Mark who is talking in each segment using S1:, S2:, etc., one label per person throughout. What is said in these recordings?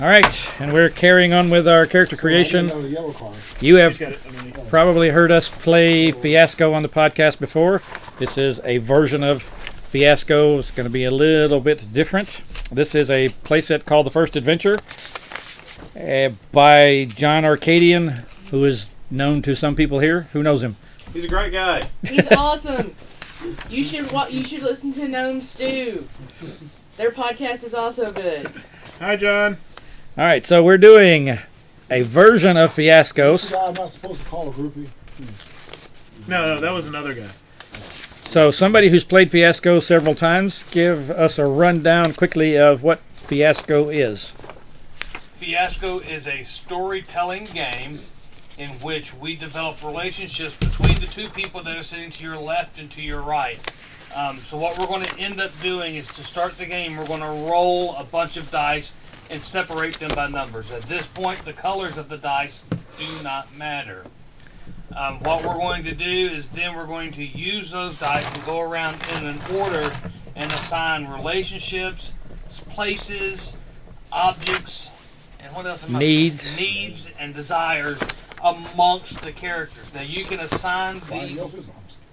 S1: All right, and we're carrying on with our character creation. You have probably heard us play Fiasco on the podcast before. This is a version of Fiasco. It's going to be a little bit different. This is a playset called The First Adventure by John Arcadian, who is known to some people here. Who knows him?
S2: He's a great guy.
S3: He's awesome. You should listen to Gnome Stew. Their podcast is also good.
S2: Hi, John.
S1: All right, so we're doing a version of Fiasco.
S4: This guy I'm not supposed to call a groupie.
S2: No, that was another guy.
S1: So somebody who's played Fiasco several times, give us a rundown quickly of what Fiasco is.
S5: Fiasco is a storytelling game in which we develop relationships between the two people that are sitting to your left and to your right. So what we're going to end up doing is to start the game, we're going to roll a bunch of dice and separate them by numbers. At this point, the colors of the dice do not matter. What we're going to do is then we're going to use those dice and go around in an order and assign relationships, places, objects, and what else?
S1: Needs
S5: and desires amongst the characters. Now you can assign these.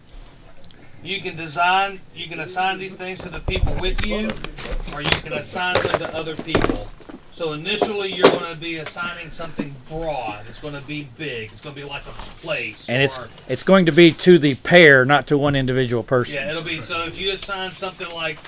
S5: You can assign these things to the people with you, or you can assign them to other people. So initially, you're going to be assigning something broad. It's going to be big. It's going to be like a place.
S1: And it's going to be to the pair, not to one individual person.
S5: Yeah, it'll be. So if you assign something like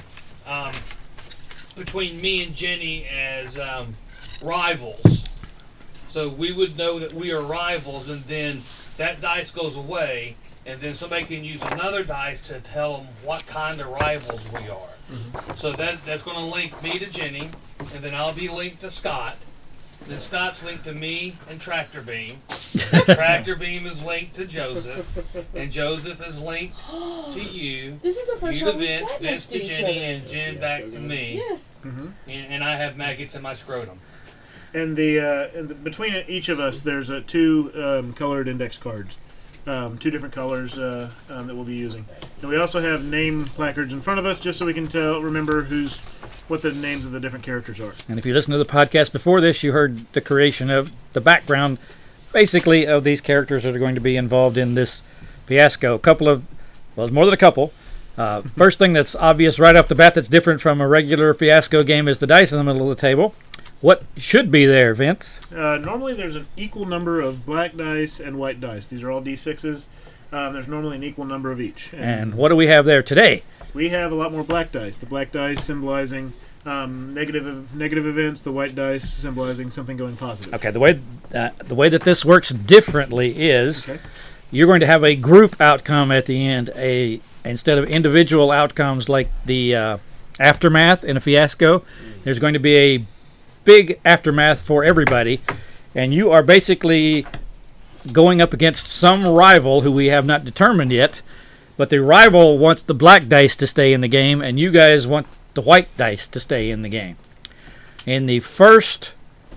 S5: between me and Jenny as rivals, so we would know that we are rivals, and then that dice goes away, and then somebody can use another dice to tell them what kind of rivals we are. Mm-hmm. So that's going to link me to Jenny, and then I'll be linked to Scott. Then Scott's linked to me and Tractor Beam. Tractor Beam is linked to Joseph, and Joseph is linked to you.
S3: This is the first time we sat
S5: Vince
S3: next to
S5: to
S3: each
S5: Jenny,
S3: other.
S5: and Jen back to me.
S3: Yes.
S2: Mm-hmm.
S5: And I have maggots in my scrotum.
S2: And between each of us, there's two colored index cards. Two different colors that we'll be using. And we also have name placards in front of us, just so we can remember what the names of the different characters are.
S1: And if you listen to the podcast before this, you heard the creation of the background, basically, of these characters that are going to be involved in this Fiasco. There's more than a couple. First thing that's obvious right off the bat that's different from a regular Fiasco game is the dice in the middle of the table. What should be there, Vince?
S2: Normally there's an equal number of black dice and white dice. These are all D6s. There's normally an equal number of each.
S1: And what do we have there today?
S2: We have a lot more black dice. The black dice symbolizing negative events, the white dice symbolizing something going positive.
S1: Okay, the way that this works differently is you're going to have a group outcome at the end, instead of individual outcomes like the aftermath in a Fiasco. There's going to be a big aftermath for everybody, and you are basically going up against some rival who we have not determined yet, but the rival wants the black dice to stay in the game, and you guys want the white dice to stay in the game. In the first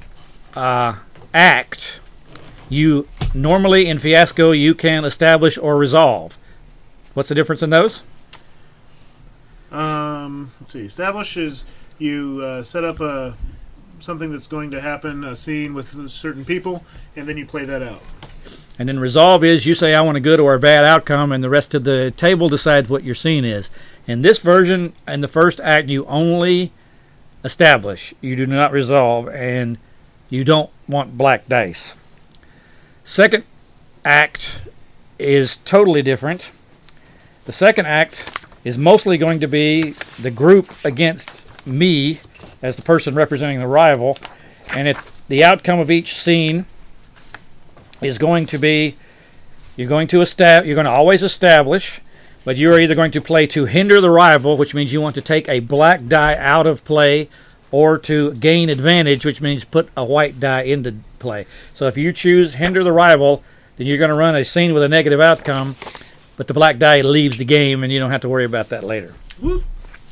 S1: act, you normally in Fiasco you can establish or resolve. What's the difference in those?
S2: Let's see. Establish is you set up something that's going to happen, a scene with certain people, and then you play that out.
S1: And then resolve is you say I want a good or a bad outcome, and the rest of the table decides what your scene is. In this version, in the first act, you only establish. You do not resolve, and you don't want black dice. Second act is totally different. The second act is mostly going to be the group against me as the person representing the rival, and the outcome of each scene is going to be you're going to always establish, but you are either going to play to hinder the rival, which means you want to take a black die out of play, or to gain advantage, which means put a white die into play. So if you choose hinder the rival, then you're going to run a scene with a negative outcome, but the black die leaves the game, and you don't have to worry about that later.
S2: Whoop.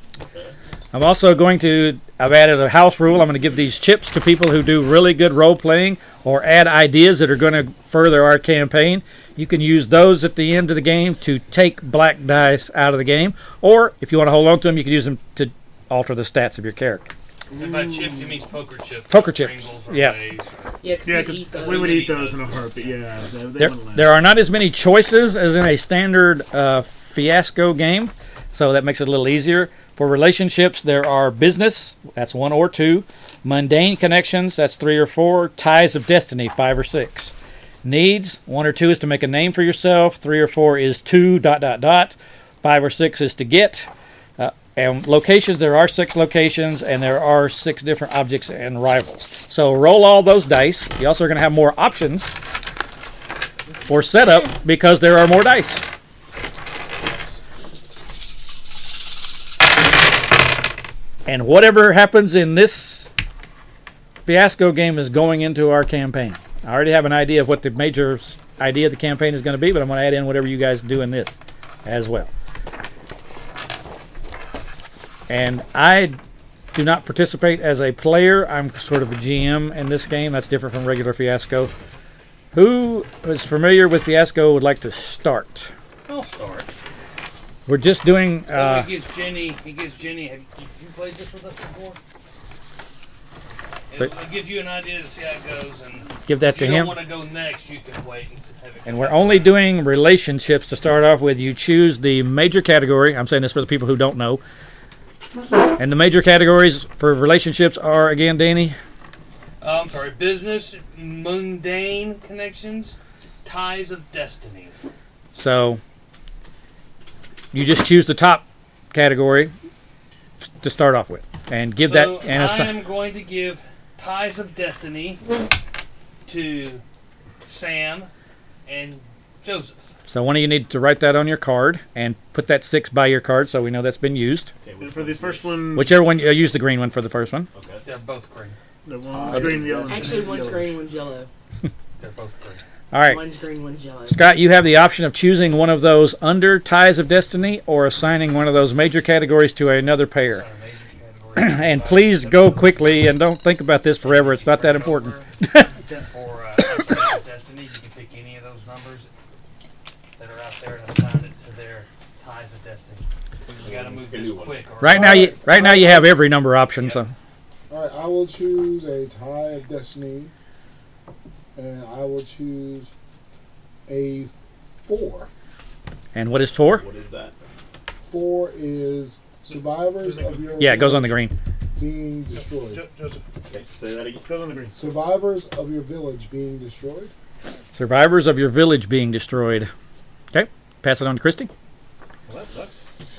S1: I've added a house rule. I'm going to give these chips to people who do really good role-playing or add ideas that are going to further our campaign. You can use those at the end of the game to take black dice out of the game, or if you want to hold on to them, you can use them to alter the stats of your character.
S5: And by chips, he means poker chips.
S1: Poker chips,
S5: Pringles or
S1: yeah.
S5: Lay's or-
S3: Yeah, because
S2: Yeah,
S3: we eat those.
S2: we would eat those in a heartbeat. Yeah, they
S1: There,
S2: wouldn't last.
S1: there are not as many choices as in a standard Fiasco game, so that makes it a little easier. For relationships, there are business, that's 1 or 2. Mundane connections, that's 3 or 4. Ties of destiny, 5 or 6. Needs, 1 or 2 is to make a name for yourself. 3 or 4 is to ... 5 or 6 is to get. And locations, there are 6 locations, and there are 6 different objects and rivals. So roll all those dice. You also are going to have more options for setup because there are more dice. And whatever happens in this Fiasco game is going into our campaign. I already have an idea of what the major idea of the campaign is going to be, but I'm going to add in whatever you guys do in this as well. And I do not participate as a player. I'm sort of a GM in this game. That's different from regular Fiasco. Who is familiar with Fiasco would like to start?
S5: I'll start.
S1: We're just doing...
S5: He gives Jenny. Have you played this with us before?
S1: So-
S5: It gives you an idea to see how it goes, and
S1: give that
S5: if
S1: to
S5: you
S1: him.
S5: don't want to go next, you can wait and have it.
S1: And we're only doing relationships to start off with. You choose the major category. I'm saying this for the people who don't know. And the major categories for relationships are, again, Danny?
S5: I'm sorry. Business, mundane connections, ties of destiny.
S1: So you just choose the top category to start off with. And give
S5: So
S1: that... And
S5: I am going to give ties of destiny to Sam and Joseph.
S1: So one of you need to write that on your card and put that 6 by your card so we know that's been used.
S2: And for this first one,
S1: Whichever one, use the green one for the first one.
S6: Okay.
S5: They're both green.
S2: the one's green, the other one's
S3: Actually, one's
S2: yellowish.
S3: green, one's yellow.
S5: They're both green.
S1: All right.
S3: One's green, one's yellow.
S1: Scott, you have the option of choosing one of those under Ties of Destiny or assigning one of those major categories to another pair.
S5: Sorry, major category.
S1: And please go quickly and don't think about this forever. It's not that important.
S5: For ties of destiny, you can pick any of those numbers that are out there and assign it to their ties of destiny. We got to move this quick. or-
S1: Right now you have every number option. So
S4: All right, I will choose a tie of destiny, and I will choose a 4.
S1: and what is 4?
S6: What is that?
S4: 4 is survivors of your
S1: Yeah, it goes on the green.
S4: being destroyed.
S2: Joseph,
S6: Okay, say that again.
S2: goes on the green.
S4: Survivors of your village being destroyed.
S1: Survivors of your village being destroyed. Okay, pass it on to Christy.
S6: Well, that sucks.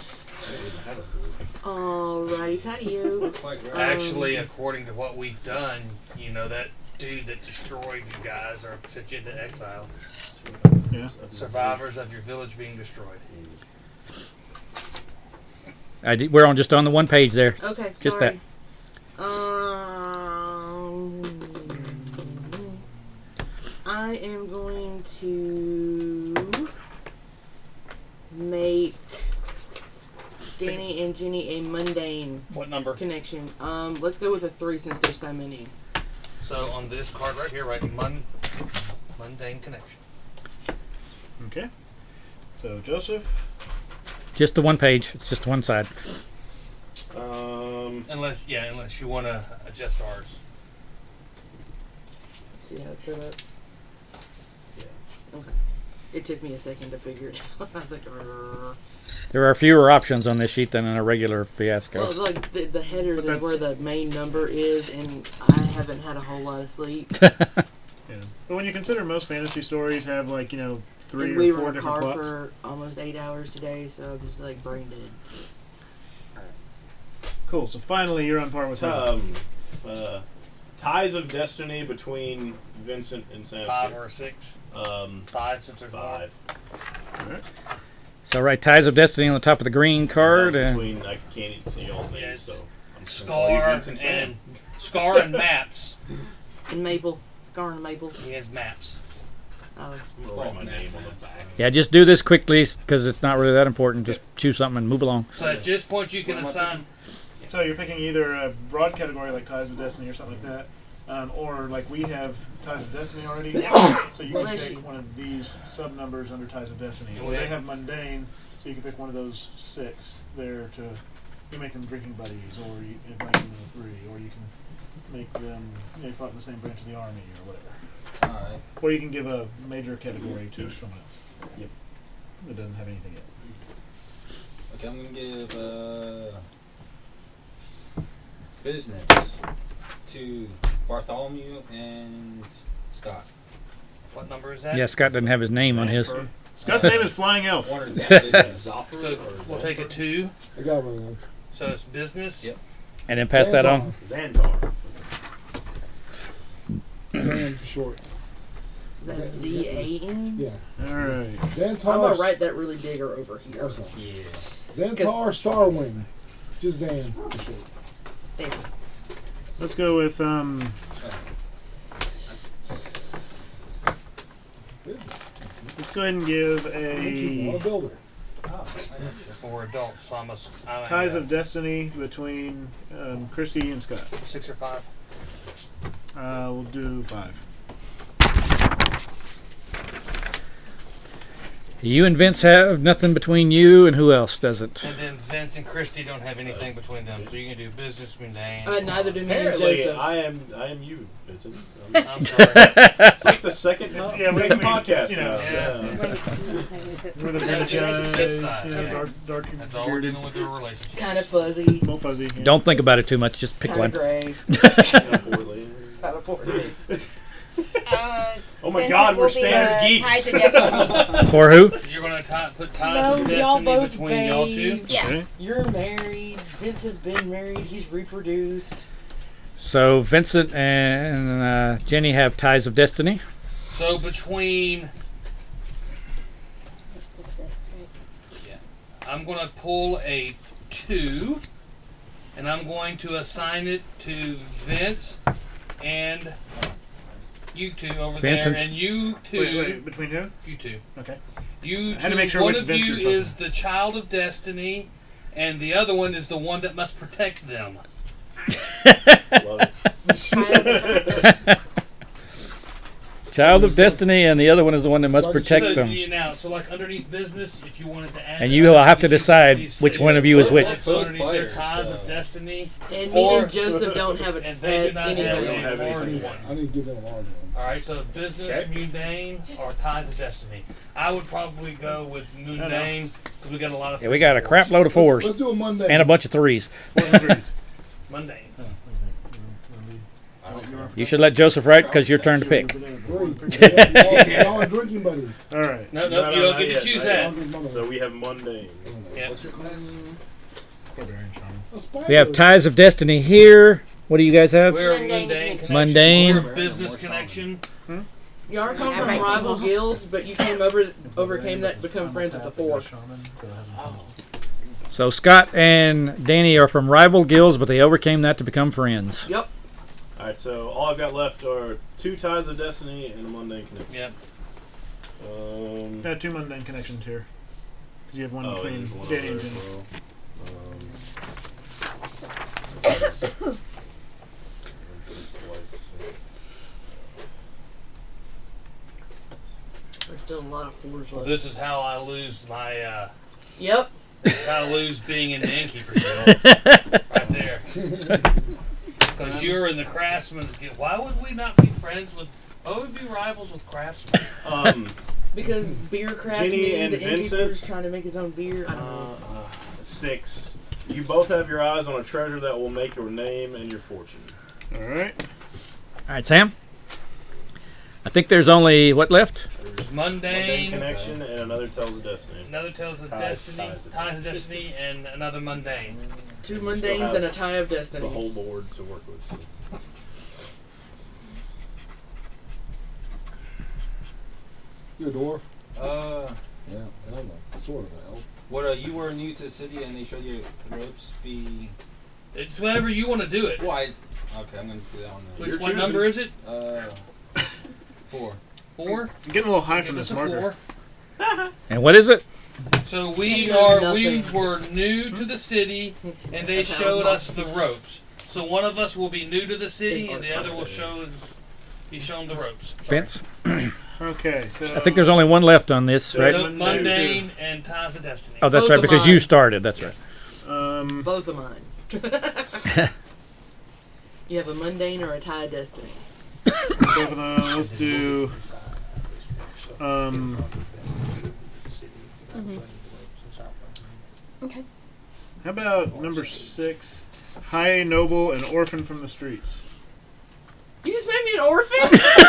S3: Alrighty, tidy-o.
S5: Actually, according to what we've done, that dude that destroyed you guys or sent you into exile.
S2: Yeah.
S5: Survivors of your village being destroyed.
S1: We're just on the one page there.
S3: Okay,
S1: Just
S3: sorry. I am going to make Danny and Jenny a mundane
S5: What number?
S3: connection. Let's go with a 3 since there's so many.
S5: So on this card right here, write mundane connection.
S2: Okay. So Joseph.
S1: Just the one page. It's just one side.
S5: Unless you want to adjust ours.
S3: See how it's set up? Okay. It took me a second to figure it out. I was like, "Rrrr."
S1: There are fewer options on this sheet than in a regular Fiasco.
S3: Well, like the headers
S2: But
S3: is where
S2: that's-
S3: the main number is, and I haven't had a whole lot of sleep.
S2: Yeah. But when you consider most fantasy stories have 3
S3: And we
S2: or
S3: were
S2: 4
S3: in a
S2: different
S3: car
S2: plots.
S3: for almost 8 hours today, so I'm just like brain dead.
S2: Cool. So finally, you're on par with him.
S6: Ties of destiny between Vincent and Sam.
S5: 5 or 6. 5 since there's
S6: 5.
S1: So write Ties of Destiny on the top of the green card. And
S6: Between I can't even see y'all's names,
S5: Yes.
S6: so I'm just gonna
S5: Scar
S6: call you Vince and Sam.
S5: and Scar and maps.
S3: And Maple, Scar and Maple.
S5: He has maps.
S3: Oh,
S6: I'm gonna write my name on the back.
S1: yeah, just do this quickly because it's not really that important. Just choose something and move along.
S5: So at this point you can assign.
S2: So you're picking either a broad category like Ties of Destiny or something like that, or like we have Ties of Destiny already. So you can
S3: Bless
S2: take
S3: you.
S2: one of these sub numbers under Ties of Destiny,
S5: Oh,
S2: or
S5: yeah.
S2: they have mundane, so you can pick one of those 6 there to You make them drinking buddies, or you invite them into three, or you can make them fight in the same branch of the army, or whatever.
S7: Alright.
S2: Or you can give a major category to someone else. Yep. That doesn't have anything yet.
S7: Okay, I'm gonna give business to Bartholomew and Scott.
S5: What number is that?
S1: Yeah, Scott doesn't have his name on his.
S2: Scott's name is Flying Elf.
S7: One is business.
S5: So we'll take a 2.
S4: I got one of them.
S5: So it's business.
S7: Yep.
S1: And then pass that on.
S6: Xandar.
S4: Zan for short.
S3: Is that Z-A-N?
S4: Yeah.
S2: Alright.
S4: Xantar.
S3: I'm gonna write that really bigger over here.
S4: I'm sorry.
S7: Yeah.
S4: Xantar Starwing. Just Zan for short.
S3: There.
S2: Let's go with
S4: Business.
S2: let's go ahead and give
S4: I'm a
S2: a
S4: builder.
S5: For adults, so I must.
S2: Ties of Destiny between Christy and Scott.
S5: 6 or 5.
S2: We'll do 5.
S1: You and Vince have nothing between you, and who else doesn't?
S5: And then Vince and Christy don't have anything between them, so you can do business mundane.
S3: Neither do me and
S6: Apparently,
S3: Joseph.
S6: I am you, Vincent.
S5: I'm sorry.
S6: It's like the second,
S2: Yeah,
S6: second
S2: we-
S6: podcast
S2: you know,
S6: now.
S5: yeah.
S2: We're the
S5: Yeah,
S2: bad
S5: just this
S2: guys.
S5: side,
S2: You know,
S5: okay.
S2: dark
S5: That's all we're dealing with their relationship.
S3: Kind of fuzzy.
S2: little fuzzy. Yeah.
S1: Don't think about it too much. Just pick
S3: Kind
S1: one.
S3: of gray.
S6: Poorly.
S3: Kind of poorly.
S6: Oh my
S8: Vincent
S6: God, we're
S8: will be,
S6: standard
S8: Ties
S6: geeks.
S8: of Destiny.
S1: For who?
S5: You're going to put ties
S3: No,
S5: of
S3: y'all
S5: destiny
S3: both
S5: between y'all two.
S3: babes.
S8: Yeah.
S2: Okay.
S3: You're married. Vince has been married. He's reproduced.
S1: So Vincent and Jenny have ties of destiny.
S5: So between, I'm going to pull a 2, and I'm going to assign it to Vince and you two over
S1: Vincent's-
S5: there, and you two.
S2: Wait, between who?
S5: You two.
S2: Okay.
S5: You
S2: I had to
S5: two,
S2: make sure
S5: one
S2: which
S5: of
S2: Vince
S5: you
S2: you're talking
S5: is the child of destiny, and the other one is the one that must protect them.
S6: Love it.
S1: Child of destiny, and the other one is the one that must protect
S5: so,
S1: them.
S5: So like underneath business, if you wanted to add,
S1: And you will have to decide
S5: these
S1: which
S5: cities
S1: one of you is which.
S5: So underneath their
S7: Fighters,
S5: ties
S7: so-
S5: of destiny,
S3: And me
S5: Or-
S3: and Joseph don't have
S5: and they do not have
S3: anything.
S6: don't have
S5: a large
S6: anything.
S5: one.
S4: I need to give them a large one.
S5: All right, so business, mundane, or ties of destiny. I would probably go with mundane because we got a lot of.
S1: Yeah, we got a crap load of 4s
S4: Let's do a Monday.
S1: and a bunch of 3s.
S2: 4s and 3s.
S5: Mundane.
S7: I don't care.
S1: You should let Joseph write because your turn to pick.
S4: 3. Y'all are drinking buddies.
S2: All right.
S5: No,
S6: No,
S5: you
S6: no,
S5: don't
S6: not
S5: get to
S6: yet,
S5: choose
S6: not
S5: that.
S6: yet. So we have mundane.
S5: Yeah.
S7: What's your class?
S1: We have ties of destiny here. What do you guys have?
S5: We're a
S8: Mundane
S5: mundane connection.
S1: Mundane.
S5: We're a business connection.
S3: Y'all come
S8: Yeah,
S3: from
S8: right.
S3: rival guilds, but you overcame that to become friends with the 4.
S1: So Scott and Danny are from rival guilds, but they overcame that to become friends.
S3: Yep.
S6: Alright, so all I've got left are 2 ties of destiny and a mundane connection.
S5: Yep.
S2: Got 2 mundane connections here. Because you have one between
S6: there's one
S2: Danny
S6: over
S2: and
S6: there
S2: Jenny.
S6: as well.
S3: There's still a lot of 4s left.
S5: This is how I lose my.
S3: Yep.
S5: This is how I lose being in the innkeeper guild. Right there. Because you're in the craftsman's guild. Why would we not be friends with? Why would we be rivals with craftsmen?
S3: Because beer craftsman,
S6: Ginny and
S3: the
S6: Vincent?
S3: innkeeper's trying to make his own beer. I don't know.
S6: 6. You both have your eyes on a treasure that will make your name and your fortune.
S2: All right.
S1: All right, Sam. I think there's only what left?
S6: There's
S5: Mundane.
S6: connection and another tells of destiny.
S5: Another tells of
S6: Ties-
S5: destiny,
S6: ties of
S5: ties of destiny, and another mundane.
S3: 2
S6: still
S3: mundanes
S6: have
S3: and a tie of
S6: The
S3: destiny.
S6: whole board to work with.
S4: You a dwarf?
S7: Yeah.
S4: I don't know. Sort of an elf.
S7: What, you were new to the city and they showed you the ropes be...
S5: It's whatever you want to do it.
S7: Well, okay, I'm going to do that one then.
S5: Which
S6: You're
S5: one number is it?
S7: 4.
S5: 4.
S2: I'm getting a little high from
S5: Give
S2: this
S5: us a
S2: marker.
S5: 4.
S1: And what is it?
S5: So we
S3: You know
S5: we
S3: nothing.
S5: were new to the city, and they
S3: That's how
S5: showed
S3: I'm
S5: us the ropes. So one of us will be new to the city, and the other will be shown the ropes.
S1: Vince?
S2: Okay. So
S1: I think there's only one left on this, right?
S5: The mundane and ties of destiny.
S1: Oh, that's right, because
S3: Pokemon.
S1: you started. That's right.
S3: Both of mine. You have a mundane or a tie of destiny.
S2: both of those. Let's do.
S8: Okay.
S2: How about number 6? High, noble, and orphan from the streets.
S3: You just made me an orphan?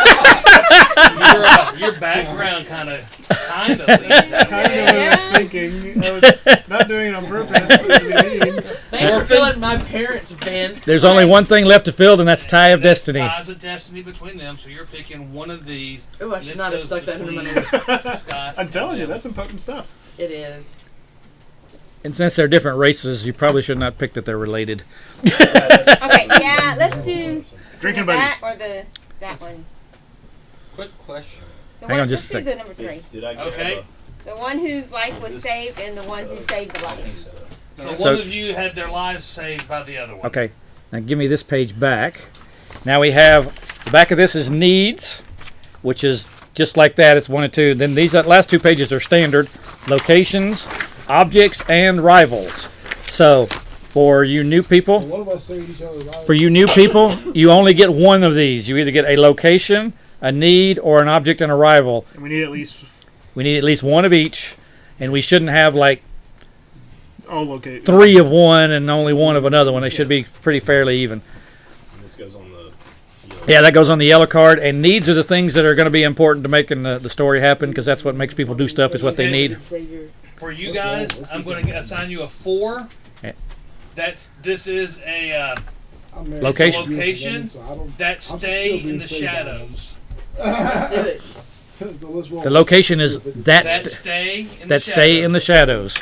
S5: Your background kind of leads that
S2: Kind
S5: way.
S2: of what I was thinking. I was not doing it on purpose.
S3: Thanks for filling my parents' vents.
S1: There's only one thing left to fill, and that's tie of
S5: There's
S1: destiny.
S5: Ties of destiny between them, so you're picking one of these.
S3: Oh, I
S5: and
S3: should
S5: this
S3: not have
S5: goes
S3: stuck that into my
S5: between
S3: nose.
S5: Scott
S2: I'm telling you,
S5: and
S2: that's some potent stuff.
S3: It is.
S1: And since they're different races, you probably should not pick that they're related.
S8: Okay, yeah, let's do
S2: Drinking
S8: that
S2: buddies.
S8: or that one.
S7: Quick question.
S8: The
S1: Hang
S8: one,
S1: on just a
S8: let's do
S1: sec.
S8: the number 3.
S6: Did I get
S5: Okay.
S8: The one whose life was saved and the one who saved the
S7: I think
S8: life.
S7: so.
S5: So one of you had their lives saved by the other one.
S1: Okay, now give me this page back. Now we have, the back of this is needs, which is just like that. It's 1 and 2. Then these last 2 pages are standard. Locations, objects, and rivals. So, for you new people,
S4: One of us saved each other's lives.
S1: For you new people, you only get one of these. You either get a location, a need, or an object and a rival.
S2: And we need at least
S1: We need at least one of each, and we shouldn't have like
S2: all locate.
S1: 3 of one and only 1 of another one. They should be pretty fairly even.
S6: This goes on the.
S1: Yeah, that goes on the yellow card. And needs are the things that are going to be important to making the story happen, because that's what makes people do stuff, is what they need.
S3: Savior.
S5: For you guys, I'm going to assign you a 4.
S1: Okay.
S5: This is a
S4: I'm married
S1: Location.
S4: to a beautiful
S5: Location
S4: woman, so I don't-
S5: that
S4: I'm still
S5: stay
S4: being
S5: in the
S4: saved by
S5: shadows.
S3: Let's do it.
S4: So let's roll.
S1: The location is
S4: That
S1: that
S5: That stay in the
S1: that stay in the shadows.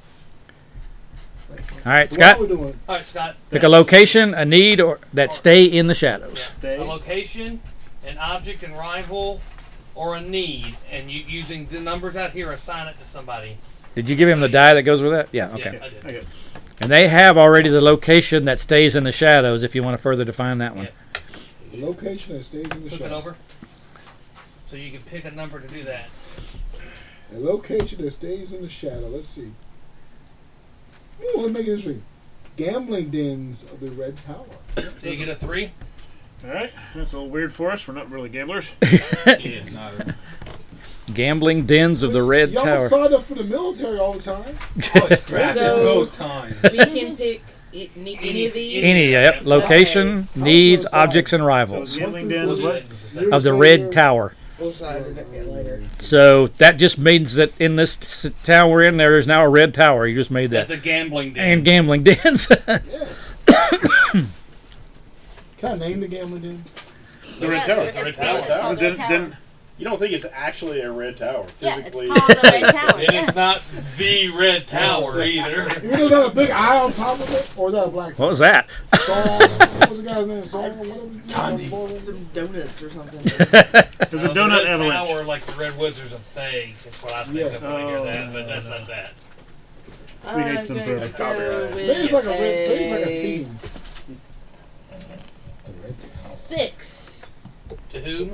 S1: All right,
S4: What
S1: Scott,
S4: are we doing?
S5: All right, Scott.
S1: pick a location, a need, or that stay in the shadows.
S2: Stay.
S5: A location, an object and rival, or a need, and you using the numbers out here, assign it to somebody.
S1: Did you give him the die that goes with that? Yeah, okay.
S5: Yeah, I did.
S2: Okay.
S1: And they have already the location that stays in the shadows, if you want to further define that one.
S5: Yeah.
S4: The location that stays in the
S5: Flip it
S4: shadow.
S5: over. So you can pick a number to do that.
S4: A location that stays in the shadow. Let's see. Ooh, let's make it interesting. Gambling dens of the Red Tower.
S5: So you get a 3.
S2: All right. That's a little weird for us. We're not really gamblers.
S7: Yeah, not a,
S1: Gambling dens of the Red
S4: Y'all
S1: Tower.
S4: signed up for the military all the time.
S3: So-
S7: both times.
S3: We can pick any of these.
S1: Any, yep. Location, needs, objects, and
S2: So
S1: rivals
S2: gambling dens. What?
S4: You're
S1: of the
S4: a
S1: Red
S4: sailor.
S1: Tower.
S3: We'll decide it later.
S1: So that just means that in this town we're in, there is now a Red Tower. You just made
S5: That's
S1: that.
S5: a gambling den.
S1: And gambling dens.
S4: Yes. Can I name the gambling den?
S2: The Red
S8: Yeah,
S2: Tower.
S8: it's
S5: Red
S8: named-
S5: Tower.
S8: it's called the Red
S2: Didn't-
S8: Tower.
S2: didn't-
S6: You don't think it's actually a red tower
S8: Yeah,
S6: physically?
S8: it's called the Red Tower.
S5: And
S8: Yeah.
S5: it's not the Red Tower either.
S4: You know that a big eye on top of it? Or is that a black
S1: What was that?
S4: Saul? What was the guy's name? Saul? Whatever.
S3: Some donuts or something.
S2: There's a
S5: The
S2: donut
S5: Red
S2: avalanche.
S5: Tower, like the Red Wizards of Thay, is what I think
S4: Yeah.
S5: of when I hear that, but that's not that.
S2: We hate them forever.
S4: Maybe it's like a red, maybe it's like a theme.
S3: 6.
S5: To whom?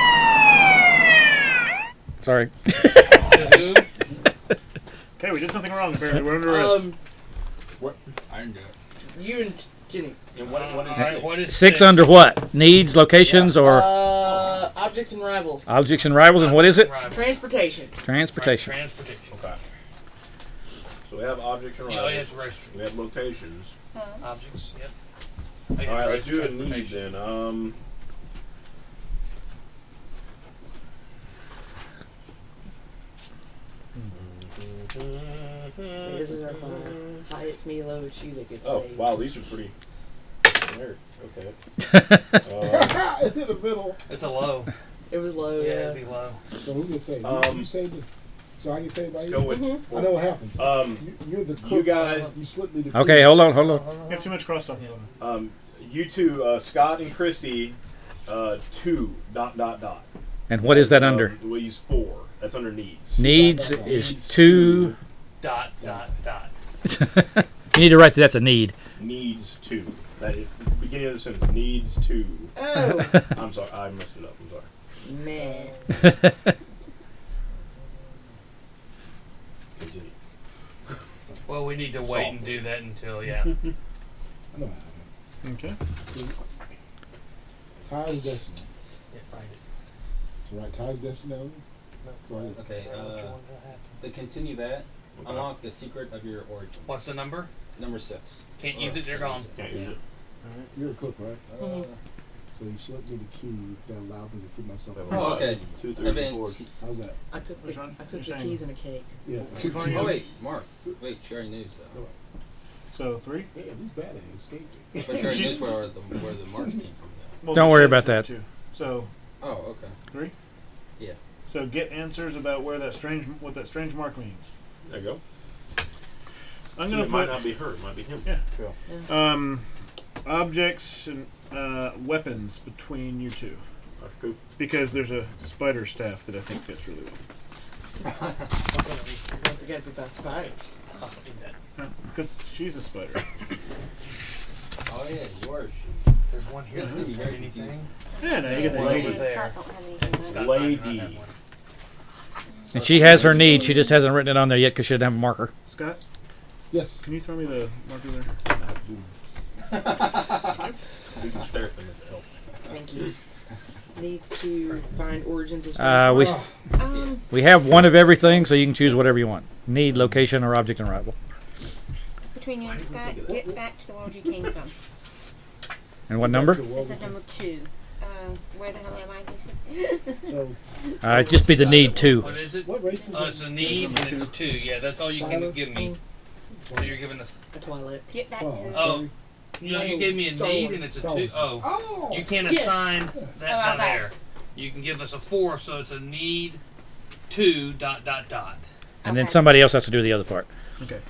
S1: Sorry.
S5: To whom?
S2: Okay, we did something wrong. Apparently, we're under arrest.
S7: I didn't do it.
S3: You and Jenny.
S6: And what
S5: All
S6: is
S5: right, what is
S1: 6 under what? Needs, locations, or
S3: Objects and rivals.
S1: objects and rivals, and what is it?
S5: Right,
S3: Transportation.
S1: Transportation.
S5: Transportation.
S6: Okay. So we have objects and
S5: Yeah, oh, yeah, it's
S6: rivals.
S5: registry.
S6: We have locations.
S5: Objects, yep.
S6: All right, let's do a need then.
S3: Okay, this is our fun. Hi, it's me, low, it's you that gets
S6: Oh
S3: saved.
S6: wow, these are pretty generic. Okay.
S4: It's in the middle.
S5: It's a low.
S3: It was low,
S5: Yeah,
S3: yeah.
S5: it'd be low.
S4: So who can say? You saved it. So I can say it by
S6: Let's
S4: you?
S6: go with.
S4: I know what happens. You're the cook.
S6: You guys-
S4: You slipped me the
S1: Okay,
S4: key.
S1: hold on.
S2: We have too much crosstalk.
S6: You two, Scott and Christy, 2 ...
S1: And what is that under?
S6: We use 4. That's under needs.
S1: Needs is 2.
S5: Dot, dot, dot.
S1: You need to write that's a need.
S6: Needs 2. That is, beginning of the sentence. Needs 2.
S3: Oh,
S6: I'm sorry, I messed it up. I'm sorry.
S3: man.
S6: Continue.
S5: Well, we need to wait and do that until, yeah.
S4: I know how to
S2: Okay.
S4: do it. So, Ties of Destiny. So, right, Ties of Destiny. Go ahead.
S7: Okay, to continue that, unlock the secret of your origin.
S5: What's the number?
S7: Number 6.
S5: Can't use it, they're gone.
S6: Can't use it.
S4: You're a cook, right?
S3: Mhm.
S4: So you showed me the key that allowed me to fit myself in.
S7: Oh, okay.
S6: 2, 3, 4.
S7: Events.
S4: How's that?
S3: I cooked
S2: Which
S3: the,
S2: one?
S3: I cooked
S2: You're
S3: the
S2: saying-
S3: keys in a cake.
S4: Yeah.
S7: Oh, wait, Mark. Wait, she already knew, so.
S2: So 3.
S4: Yeah, these bad ass escaped it.
S7: But she already knows where the marks came from, though.
S2: Well,
S1: Don't worry
S2: she
S1: about
S2: has
S1: that.
S2: two. So
S7: Oh, okay.
S2: 3.
S7: Yeah.
S2: So get answers about what that strange mark means.
S6: There you go.
S2: I'm
S6: So
S2: gonna
S6: it might
S2: put
S6: not be her. It might be him.
S2: Yeah. Objects and weapons between you two,
S6: That's true.
S2: because there's a spider staff that I think fits really well.
S3: It's got to be about spiders.
S5: I'll need that.
S2: Because she's a spider.
S7: Oh, yeah, yours.
S5: There's one here.
S7: This is gonna be
S5: Is there
S7: very
S5: anything?
S7: confusing.
S2: Yeah, no, you get
S5: One
S2: that.
S5: over
S2: You get
S5: there.
S8: Scott don't have anything.
S5: Scott
S6: Lady.
S5: might not have one.
S1: And she has her need. She just hasn't written it on there yet because she didn't have a marker.
S2: Scott,
S4: Yes.
S2: can you throw me the marker there?
S6: We can stare at them if it helps.
S3: Thank you. Needs to find origins of
S1: We
S4: Oh,
S1: we have one of everything, so you can choose whatever you want. Need, location, or object and arrival.
S8: Between you and Scott, get back to the world you came from.
S1: And what number?
S8: That's at number 2. Where the hell am I, Casey?
S4: So,
S1: Just be the need too.
S5: What is it?
S4: what race is
S5: It's a need and it's 2. Yeah, that's all you can give me. So you're giving us.
S3: a Twilight.
S8: Get back to the
S5: Oh, you gave me a
S3: Star
S5: need
S3: Wars.
S5: and it's a
S4: Star
S5: 2.
S4: Wars.
S5: Oh,
S4: Oh!
S5: you can't
S3: Yes.
S5: assign that
S8: Oh,
S5: down
S8: I got it.
S5: there. You can give us a 4, so it's a need 2 ...
S1: And then
S8: Okay.
S1: somebody else has to do the other part.
S2: Okay.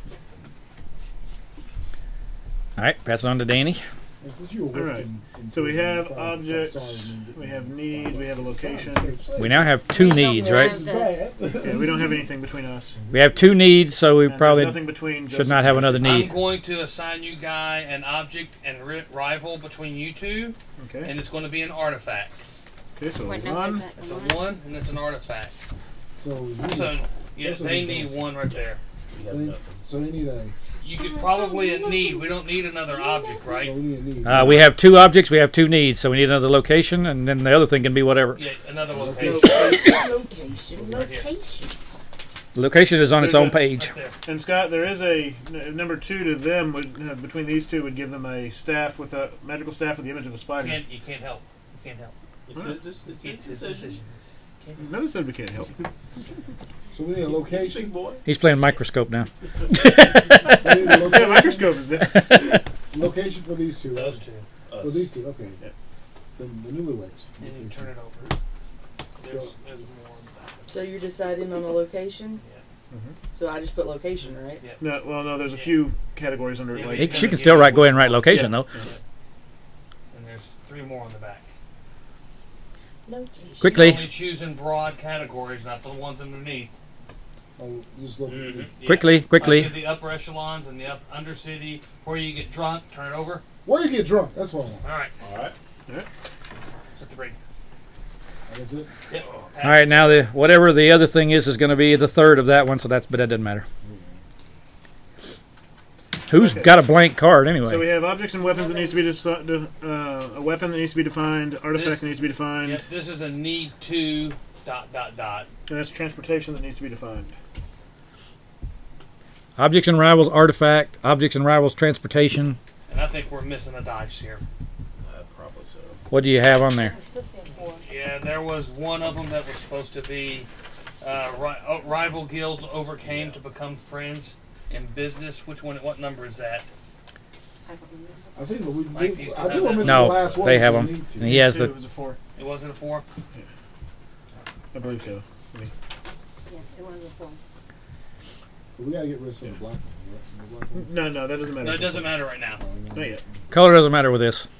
S1: All right, pass it on to Danny.
S4: Since you were
S2: All right.
S4: working in
S2: So we
S4: prison,
S2: have
S4: you probably
S2: objects,
S4: started in-
S2: we have need, we have a location.
S1: We now have 2
S8: We don't
S1: needs, right?
S8: have the-
S4: Bad.
S2: Yeah, we don't have anything between us.
S1: We have 2 needs, so we
S2: And there's
S1: probably
S2: nothing between
S1: should
S2: Joseph
S1: not have
S2: and
S1: another
S5: I'm
S1: need.
S5: going to assign you guy an object and rival between you two,
S2: Okay.
S5: and it's going to be an artifact.
S2: Okay. So
S8: What number is
S2: 1.
S8: that?
S5: It's
S8: Number
S5: a 1 and it's an artifact.
S4: So, you
S5: So
S4: just-
S5: yeah,
S4: Joseph
S5: they
S4: needs
S5: need
S4: us.
S5: 1 right there.
S6: We have
S4: so, they,
S6: nothing.
S4: so they need a.
S5: You could probably need. We don't need another object,
S4: So
S5: right?
S4: we need a need.
S1: We have 2 objects, we have 2 needs, so we need another location, and then the other thing can be whatever.
S5: Yeah, another location.
S3: Location.
S8: Location.
S1: Location is on its
S2: There's
S1: own
S2: a-
S1: page.
S5: Right there.
S2: And Scott, there is a number 2 to them. Would between these two would give them a staff with a magical staff with the image of a spider.
S5: You can't help. You can't help.
S6: It's
S5: It's his decision.
S2: Another said we can't help.
S4: So we need a location.
S6: boy.
S1: He's playing microscope now.
S4: We need a
S2: Yeah,
S4: location,
S2: microscope is there.
S4: location for these two.
S5: Those
S4: Right?
S5: two.
S4: For these two, okay.
S2: Yeah.
S4: The newlyweds.
S5: And you turn it over. There's more in the back.
S3: So you're deciding on a location?
S5: Yeah.
S3: So I just put location, right?
S2: No, well, no. There's a few categories under it.
S5: Yeah,
S2: Like
S5: we-
S1: She can still go ahead and write location, though.
S5: And there's 3 more on the back.
S3: Location.
S1: Quickly.
S5: Only choosing broad categories, not the ones underneath.
S4: Oh, just look at this.
S5: Yeah.
S1: Quickly, quickly.
S5: Like the upper echelons and the undercity, where you get drunk, turn it over.
S4: Where you get drunk? That's what I want.
S5: All right,
S6: All right.
S5: set the break.
S4: That's it.
S5: Yep.
S1: All right, now whatever the other thing is going to be the third of that one, but that doesn't matter. Who's
S2: Okay.
S1: got a blank card anyway?
S2: So we have objects and weapons that needs to be a weapon that needs to be defined, artifact
S5: This-
S2: that needs to be defined,
S5: Yep, this is a need to ...
S2: and that's transportation that needs to be defined.
S1: Objects and rivals, artifact. Objects and rivals, transportation.
S5: And I think we're missing a dice here.
S6: Probably so.
S1: What do you have on there?
S8: It's supposed to be a 4.
S5: Yeah, there was one of them that was supposed to be rival guilds overcame to become friends in business. Which one? What number is that?
S8: I don't remember.
S4: I think we.
S5: Mike, do you still
S4: I think
S5: have
S4: we're
S5: that?
S4: missing
S1: No,
S4: the last one.
S1: they
S4: which
S1: have
S4: is
S1: them.
S4: need to.
S1: And he has
S2: Two,
S1: the.
S2: It was a 4.
S5: It wasn't a 4.
S2: I believe so.
S8: Yeah, it was a 4.
S4: So we gotta get rid of some of the black ones, right? The black ones?
S2: No, that doesn't matter.
S5: No, it doesn't matter right now.
S4: Oh,
S2: Not yet.
S1: Color doesn't matter with this.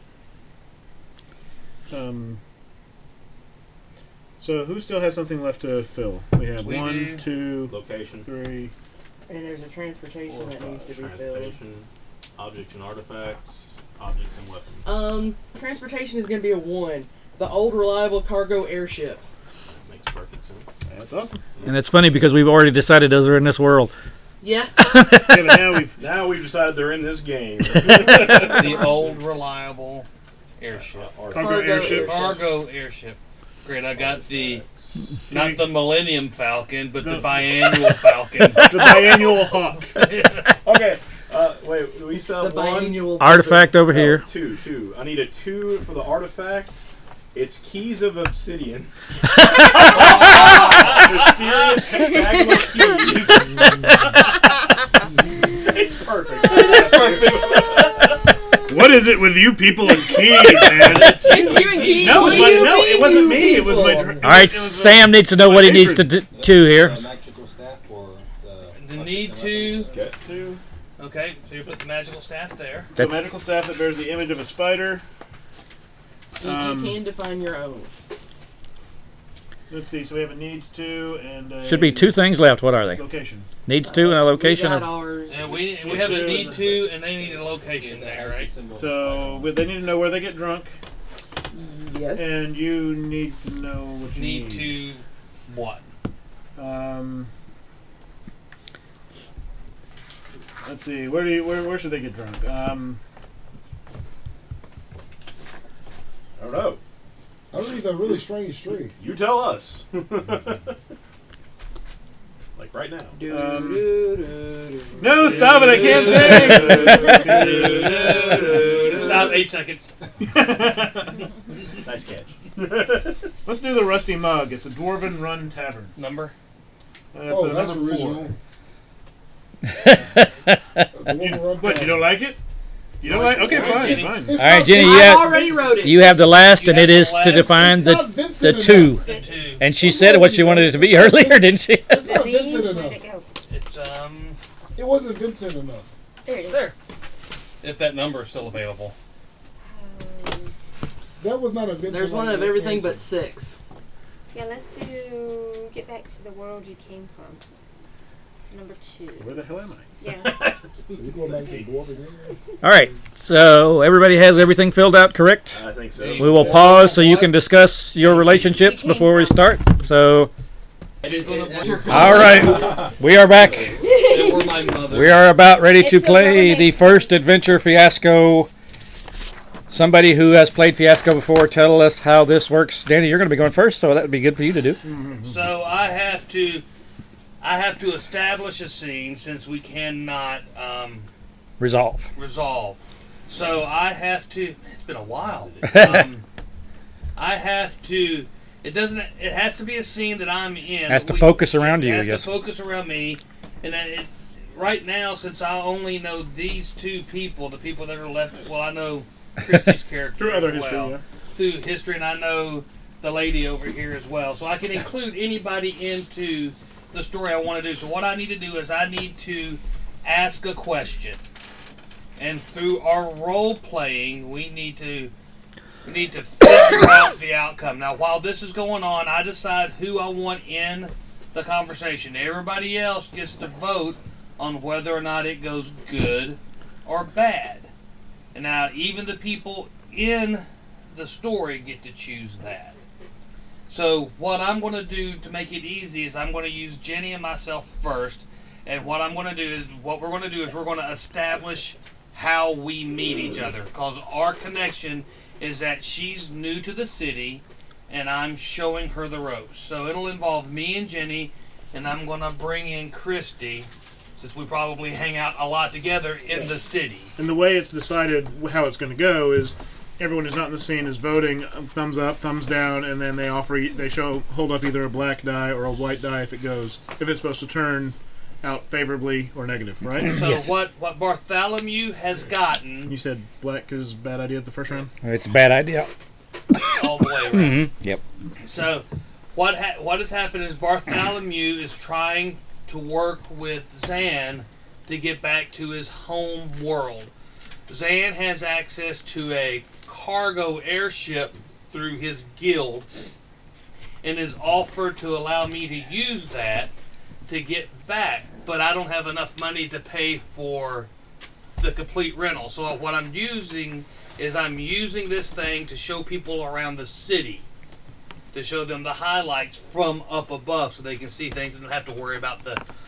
S2: So who still has something left to fill? We have
S5: We
S2: 1,
S5: do.
S2: 2,
S6: Location.
S2: 3.
S3: And there's a transportation that needs to be filled.
S6: Transportation, objects and artifacts, objects and weapons.
S3: Transportation is going to be a 1. The old reliable cargo airship.
S6: Makes perfect sense.
S2: That's awesome.
S1: And it's funny because we've already decided those are in this world.
S3: Yeah.
S2: Yeah, but now
S6: Now we've decided they're in this game.
S5: The old reliable airship.
S2: cargo airship.
S5: Cargo airship. Great, I got not the Millennium Falcon, but the biannual Falcon.
S2: The biannual hawk.
S6: Okay. Wait, we still have
S3: The
S6: one?
S3: biannual
S1: Artifact over here.
S6: Two. I need a 2 for the artifact. It's Keys of Obsidian. Mysterious hexagonal keys. It's perfect.
S2: What is it with you people and keys, man?
S3: It's you and Keith.
S2: No,
S3: What
S2: it
S3: do you
S2: was-
S3: mean,
S2: it wasn't
S3: you
S2: me. It was my.
S3: people?
S2: It
S1: All right,
S2: was,
S1: Sam needs to know what he needs to do here.
S7: The magical staff or
S5: The need to.
S6: Get to.
S5: Okay, so you put the magical staff there.
S2: So a magical staff that bears the image of a spider.
S3: You can define your own.
S2: Let's see. So we have a needs to and a
S1: Should be 2 things left. What are they?
S2: location.
S1: Needs to and a location.
S3: We got
S1: Of,
S3: ours.
S5: And we have a need to, and they need a location there, right?
S2: So they need to know where they get drunk,
S3: Yes.
S2: and you need to know what you
S5: Need to what?
S2: Let's see. Where should they get drunk?
S6: I don't know.
S4: Underneath a really strange tree.
S6: You tell us. Like right now.
S2: No, stop it! I can't think.
S5: Stop, 8 seconds.
S6: Nice catch.
S2: Let's do the Rusty Mug. It's a Dwarven Run Tavern.
S5: Number?
S4: That's
S2: number 4.
S4: original.
S2: What? You don't like it? You don't like? Okay, fine,
S4: It's
S2: fine.
S1: All right,
S4: not
S1: Jenny,
S4: Vin-
S1: you
S3: I
S1: have,
S3: already wrote it.
S1: you have the last,
S5: You
S1: and
S5: have
S1: it
S5: the
S1: is to
S5: last.
S1: define
S4: It's
S1: the
S4: not Vincent
S1: the 2.
S4: enough.
S5: The 2.
S1: And she said what she wanted it to be earlier, didn't she?
S4: It's
S8: The
S4: not
S8: beans,
S4: Vincent
S8: where'd
S4: enough.
S8: it go?
S5: It's,
S4: It wasn't Vincent enough.
S8: There it is.
S5: there. If that number is still available.
S4: That was not a Vincent.
S3: There's one
S4: like
S3: of
S4: that
S3: everything
S4: answer.
S3: but 6.
S8: Yeah, let's do get back to the world you came from. Number 2.
S2: Where the hell am I?
S8: Yeah.
S4: So you going back to the dwarf again?
S1: All right, so everybody has everything filled out, correct?
S6: I think so.
S1: We will pause so you can discuss your relationships before we start. So, all right, we are back.
S5: They were my mother.
S1: We are about ready to
S8: It's a
S1: play
S8: rubber
S1: the first adventure Fiasco. Somebody who has played Fiasco before, tell us how this works. Danny, you're going to be going first, so that would be good for you to do.
S5: So I have to establish a scene since we cannot
S1: Resolve.
S5: resolve. So I have to. It's been a while. I have to. It doesn't. It has to be a scene that I'm in.
S1: Has to focus around you,
S5: It has
S1: yes.
S5: to focus around me, and then right now, since I only know these 2 people, the people that are left. Well, I know Christy's character
S2: Through other
S5: as
S2: history,
S5: well.
S2: yeah.
S5: Through history, and I know the lady over here as well. So I can include anybody into the story I want to do. So what I need to do is I need to ask a question, and through our role playing, we need to figure out the outcome. Now, while this is going on, I decide who I want in the conversation. Everybody else gets to vote on whether or not it goes good or bad. And now, even the people in the story get to choose that. So, what I'm going to do to make it easy is I'm going to use Jenny and myself first. And what we're going to do is we're going to establish how we meet each other. Because our connection is that she's new to the city and I'm showing her the ropes. So it'll involve me and Jenny, and I'm going to bring in Christy, since we probably hang out a lot together in the city.
S2: And the way it's decided how it's going to go is everyone who's not in the scene is voting thumbs up, thumbs down, and then they hold up either a black die or a white die if it's supposed to turn out favorably or negative, right?
S5: So
S1: Yes.
S5: what Bartholomew has gotten
S2: You said black is a bad idea at the first round?
S1: It's a bad idea.
S5: all the way around.
S1: Yep.
S5: So what has happened is Bartholomew is trying to work with Zan to get back to his home world. Zan has access to a cargo airship through his guild and is offered to allow me to use that to get back, but I don't have enough money to pay for the complete rental. So what I'm using is this thing to show people around the city, to show them the highlights from up above so they can see things and don't have to worry about the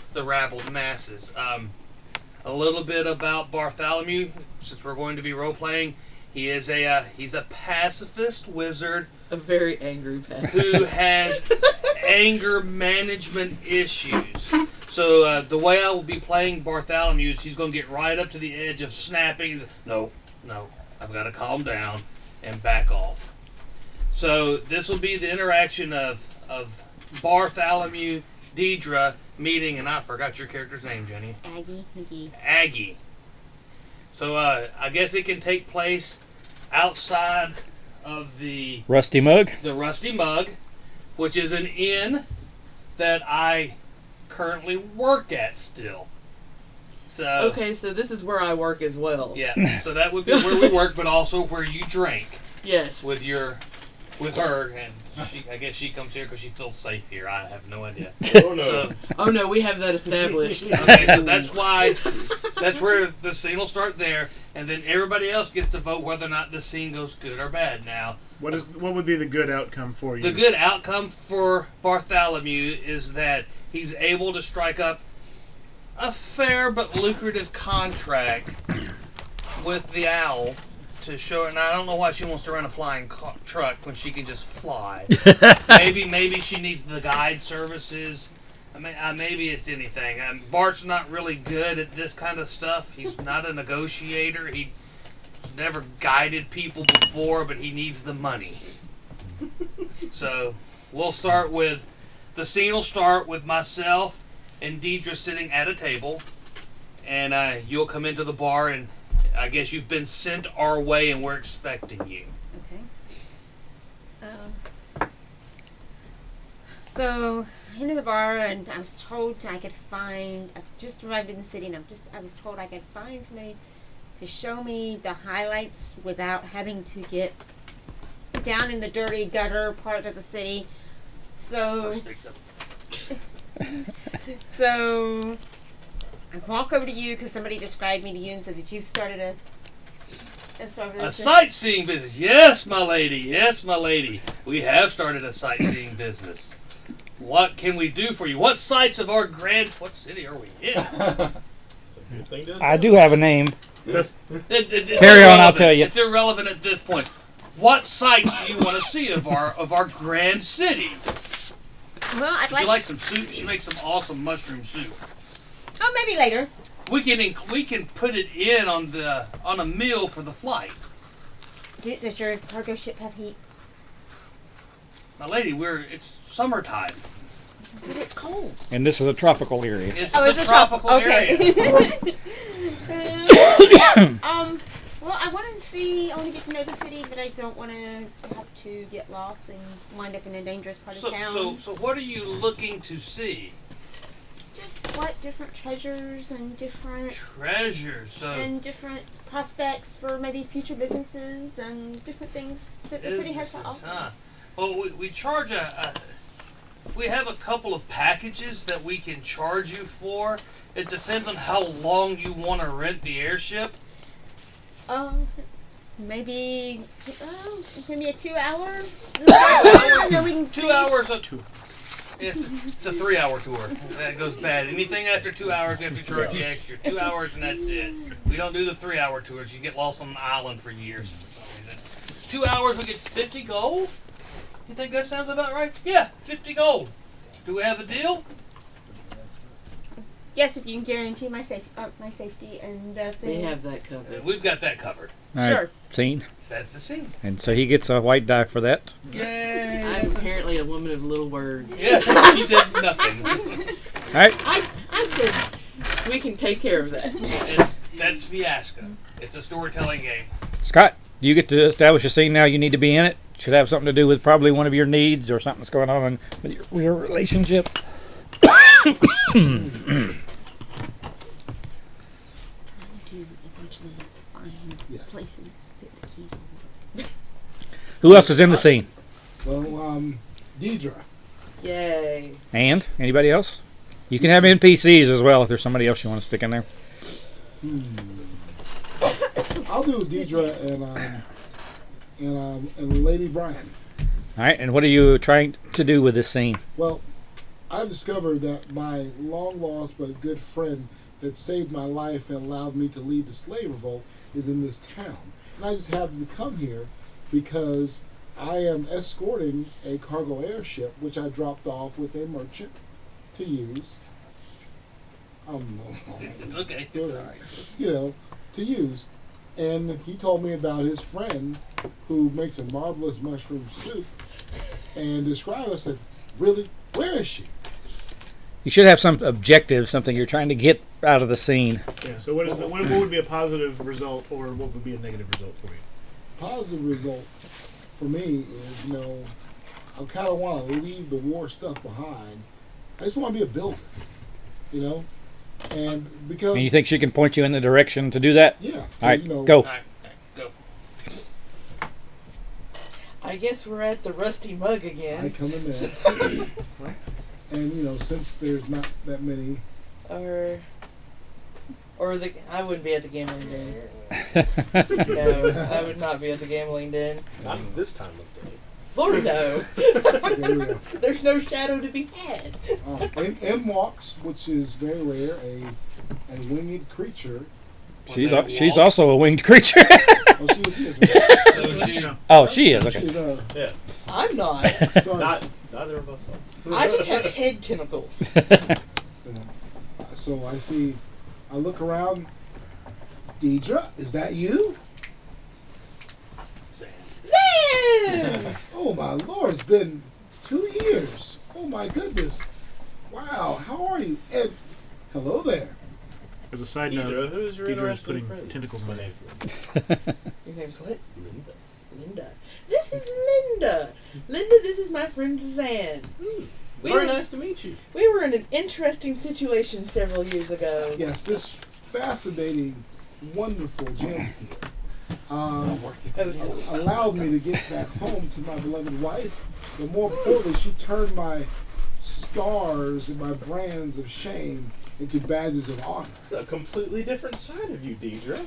S5: the rabbled masses. A little bit about Bartholomew, since we're going to be role playing. He's a pacifist wizard
S3: A very angry past.
S5: who has anger management issues. So the way I will be playing Bartholomew is he's going to get right up to the edge of snapping. No, I've got to calm down and back off. So this will be the interaction of Bartholomew, Deidre meeting, and I forgot your character's name, Jenny. Aggie. So I guess it can take place outside of the
S1: Rusty Mug.
S5: Rusty Mug, which is an inn that I currently work at still. So
S3: Okay, so this is where I work as well.
S5: yeah, so that would be where we work, but also where you drink
S3: Yes.
S5: with her, and I guess she comes here because she feels safe here. I have no idea.
S6: Oh no.
S5: So,
S3: Oh no, we have that established.
S5: okay, so that's where the scene will start there, and then everybody else gets to vote whether or not the scene goes good or bad. Now,
S2: What would be the good outcome for you?
S5: the good outcome for Bartholomew is that he's able to strike up a fair but lucrative contract with the owl to show. And I don't know why she wants to run a flying truck when she can just fly. maybe she needs the guide services. I mean, maybe it's anything. Bart's not really good at this kind of stuff. He's not a negotiator. He's never guided people before, but he needs the money. So we'll start with the scene. Will start with myself and Deidre sitting at a table, and you'll come into the bar, and I guess you've been sent our way, and we're expecting you.
S8: Okay. So I entered the bar and I was told I've just arrived in the city and I was told I could find somebody to show me the highlights without having to get down in the dirty gutter part of the city. So I walk over to you because somebody described me to you and said that you've started
S5: A sightseeing business. Yes, my lady. Yes, my lady. We have started a sightseeing business. What can we do for you? What sights of our what city are we in?
S1: I do have a name.
S2: That's,
S5: It's
S1: Carry on, I'll
S5: irrelevant.
S1: tell you.
S5: It's irrelevant at this point. What sights do you want to see of our grand city?
S8: Well, I'd
S5: Would you like some soup? She makes some awesome mushroom soup.
S8: Oh, maybe later.
S5: We can put it in on a meal for the flight.
S8: Does your cargo ship have heat?
S5: My lady, it's summertime.
S8: But it's cold.
S1: And this is a tropical area.
S5: It's
S8: Oh,
S5: a
S8: it's a
S5: tropical area.
S8: Okay. Well, I want to get to know the city, but I don't want to have to get lost and wind up in a dangerous part of town.
S5: So what are you looking to see?
S8: Just what different treasures and different different prospects for maybe future businesses and different things that the city has to offer.
S5: Huh? Well, we charge we have a couple of packages that we can charge you for. It depends on how long you want to rent the airship.
S8: Maybe a 2 hour. And then we can
S5: 2 hours a tour. It's a 3 hour tour. That goes bad. Anything after 2 hours, we have to charge you extra. 2 hours and that's it. We don't do the 3 hour tours. You get lost on an island for years for some reason. 2 hours, we get 50 gold. You think that sounds about right? Yeah, 50 gold. Do we have a deal?
S8: Yes, if you can guarantee my safety and
S3: They have that covered.
S5: We've got that covered.
S1: All right,
S8: Sure.
S1: scene.
S5: That's the scene.
S1: And so he gets a white die for that.
S5: Yay!
S3: I'm apparently a woman of little words.
S5: Yeah, she said nothing.
S1: All right.
S3: I said we can take care of that.
S5: And that's Fiasco. It's a storytelling game.
S1: Scott, you get to establish a scene now. You need to be in it. Should have something to do with probably one of your needs or something that's going on with your relationship. Who else is in the scene?
S4: Well, Deidre.
S3: Yay.
S1: And anybody else? You can have NPCs as well if there's somebody else you want to stick in there.
S4: I'll do Deidre and Lady Brian.
S1: All right. And what are you trying to do with this scene?
S4: Well, I discovered that my long lost but good friend that saved my life and allowed me to lead the slave revolt is in this town. And I just happened to come here because I am escorting a cargo airship, which I dropped off with a merchant to use.
S5: It's okay.
S4: You know, to use. And he told me about his friend who makes a marvelous mushroom soup and described it. I said, really? Where is she?
S1: You should have some objective, something you're trying to get out of the scene.
S2: Yeah. So what would be a positive result, or what would be a negative result for you?
S4: Positive result for me is, I kind of want to leave the war stuff behind. I just want to be a builder, and because...
S1: And you think she can point you in the direction to do that?
S4: Yeah.
S1: All right,
S5: All
S1: go.
S5: right, go.
S3: I guess we're at the Rusty Mug
S4: I
S3: again.
S4: come in there, and since there's not that many...
S3: I wouldn't be at the gambling den. No, I would not be at the gambling den.
S6: Not this time of day.
S3: Lord, no.
S4: There we go.
S3: There's no shadow to be had.
S4: M walks, which is very rare, a winged creature.
S1: She's also a winged creature.
S4: Oh, she is. Right?
S5: So she,
S1: Oh, she is. Okay.
S4: She's,
S6: Yeah.
S3: I'm not.
S6: Not neither of us are.
S3: I just have head tentacles.
S4: So I look around. Deidre, is that you?
S3: Zen!
S4: Oh my Lord, it's been 2 years. Oh my goodness. Wow, how are you? And hello there.
S2: As a side
S6: Deidre,
S2: note,
S6: who's your
S2: Deidre is
S6: interesting
S2: putting
S6: friend?
S2: tentacles in my name.
S3: Your name's what?
S6: Linda.
S3: Linda. This is Linda. Linda, this is my friend Zan. We
S6: Very
S3: were-
S6: nice to meet you.
S3: We were in an interesting situation several years ago.
S4: Yes, this fascinating, wonderful gem here
S3: Oh, stop.
S4: allowed me to get back home to my beloved wife, but more importantly, she turned my scars and my brands of shame into badges of honor.
S6: It's a completely different side of you, Deidre.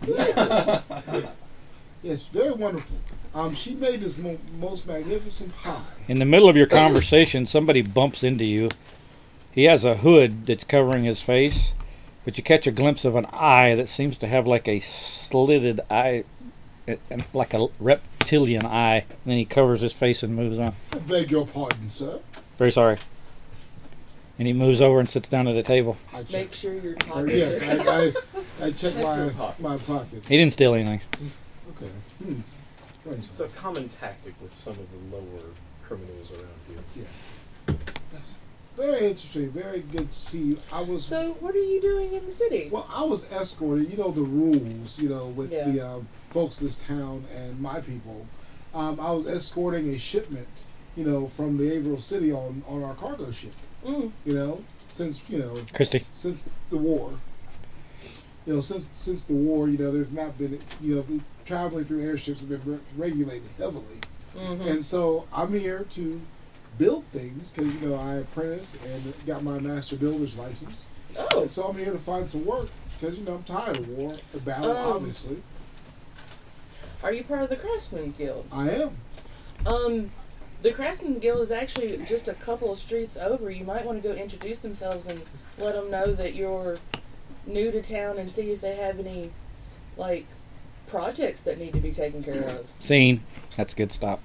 S4: Yes, very wonderful. She made this most magnificent pie.
S1: In the middle of your conversation, somebody bumps into you. He has a hood that's covering his face, but you catch a glimpse of an eye that seems to have like a slitted eye, like a reptilian eye. And then he covers his face and moves on.
S4: I beg your pardon, sir.
S1: Very sorry. And he moves over and sits down at the table.
S4: I check.
S3: Make sure your
S4: Or
S3: pockets
S4: yes,
S3: are...
S4: I check my pockets.
S1: He didn't steal anything.
S4: Okay. Strange.
S6: It's a common tactic with some of the lower criminals around here.
S4: That's very interesting. Very good to see you.
S3: So, what are you doing in the city?
S4: Well, I was escorted. You know the rules. With
S3: Yeah.
S4: the folks of this town and my people. I was escorting a shipment. From the Averill City on our cargo ship.
S3: Mm.
S4: Since
S1: Christy.
S4: since the war. Since the war, there's not been traveling through airships have been regulated heavily.
S3: Mm-hmm.
S4: And so I'm here to build things because, I apprentice and got my master builder's license.
S3: Oh,
S4: And so I'm here to find some work because, I'm tired of war, the battle, obviously.
S3: are you part of the Craftsman Guild?
S4: I am.
S3: The Craftsman Guild is actually just a couple of streets over. You might want to go introduce themselves and let them know that you're new to town and see if they have any, projects that need to be taken care of.
S1: Scene. That's a good stop.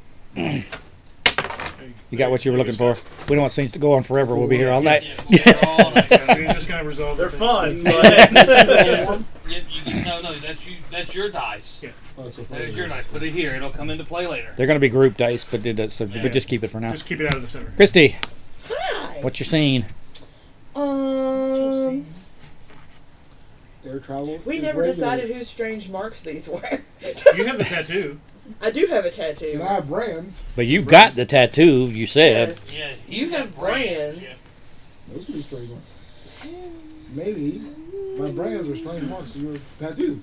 S1: You got what you were looking for. We don't want scenes to go on forever. We'll be here all night.
S5: Yeah, we're all like,
S2: We just kind of resolve.
S6: They're
S2: the
S6: fun,
S2: thing.
S6: but
S5: no, that's your dice.
S2: Yeah.
S5: That is your dice. Put it here. It'll come into play later.
S1: They're going to be group dice, but
S2: Yeah.
S1: just keep it for now.
S2: Just keep it out of the center.
S1: Christy,
S3: Hi.
S1: what's your scene?
S4: Air travel.
S3: We
S4: is
S3: never
S4: regulated.
S3: decided whose strange marks these were.
S2: You have the tattoo.
S3: I do have a tattoo.
S4: And I have brands.
S1: But you've got the tattoo, you said.
S3: Yes.
S5: Yeah,
S3: You have brands.
S5: Yeah.
S4: Those would be strange ones. Maybe my brands are strange marks of your tattoo.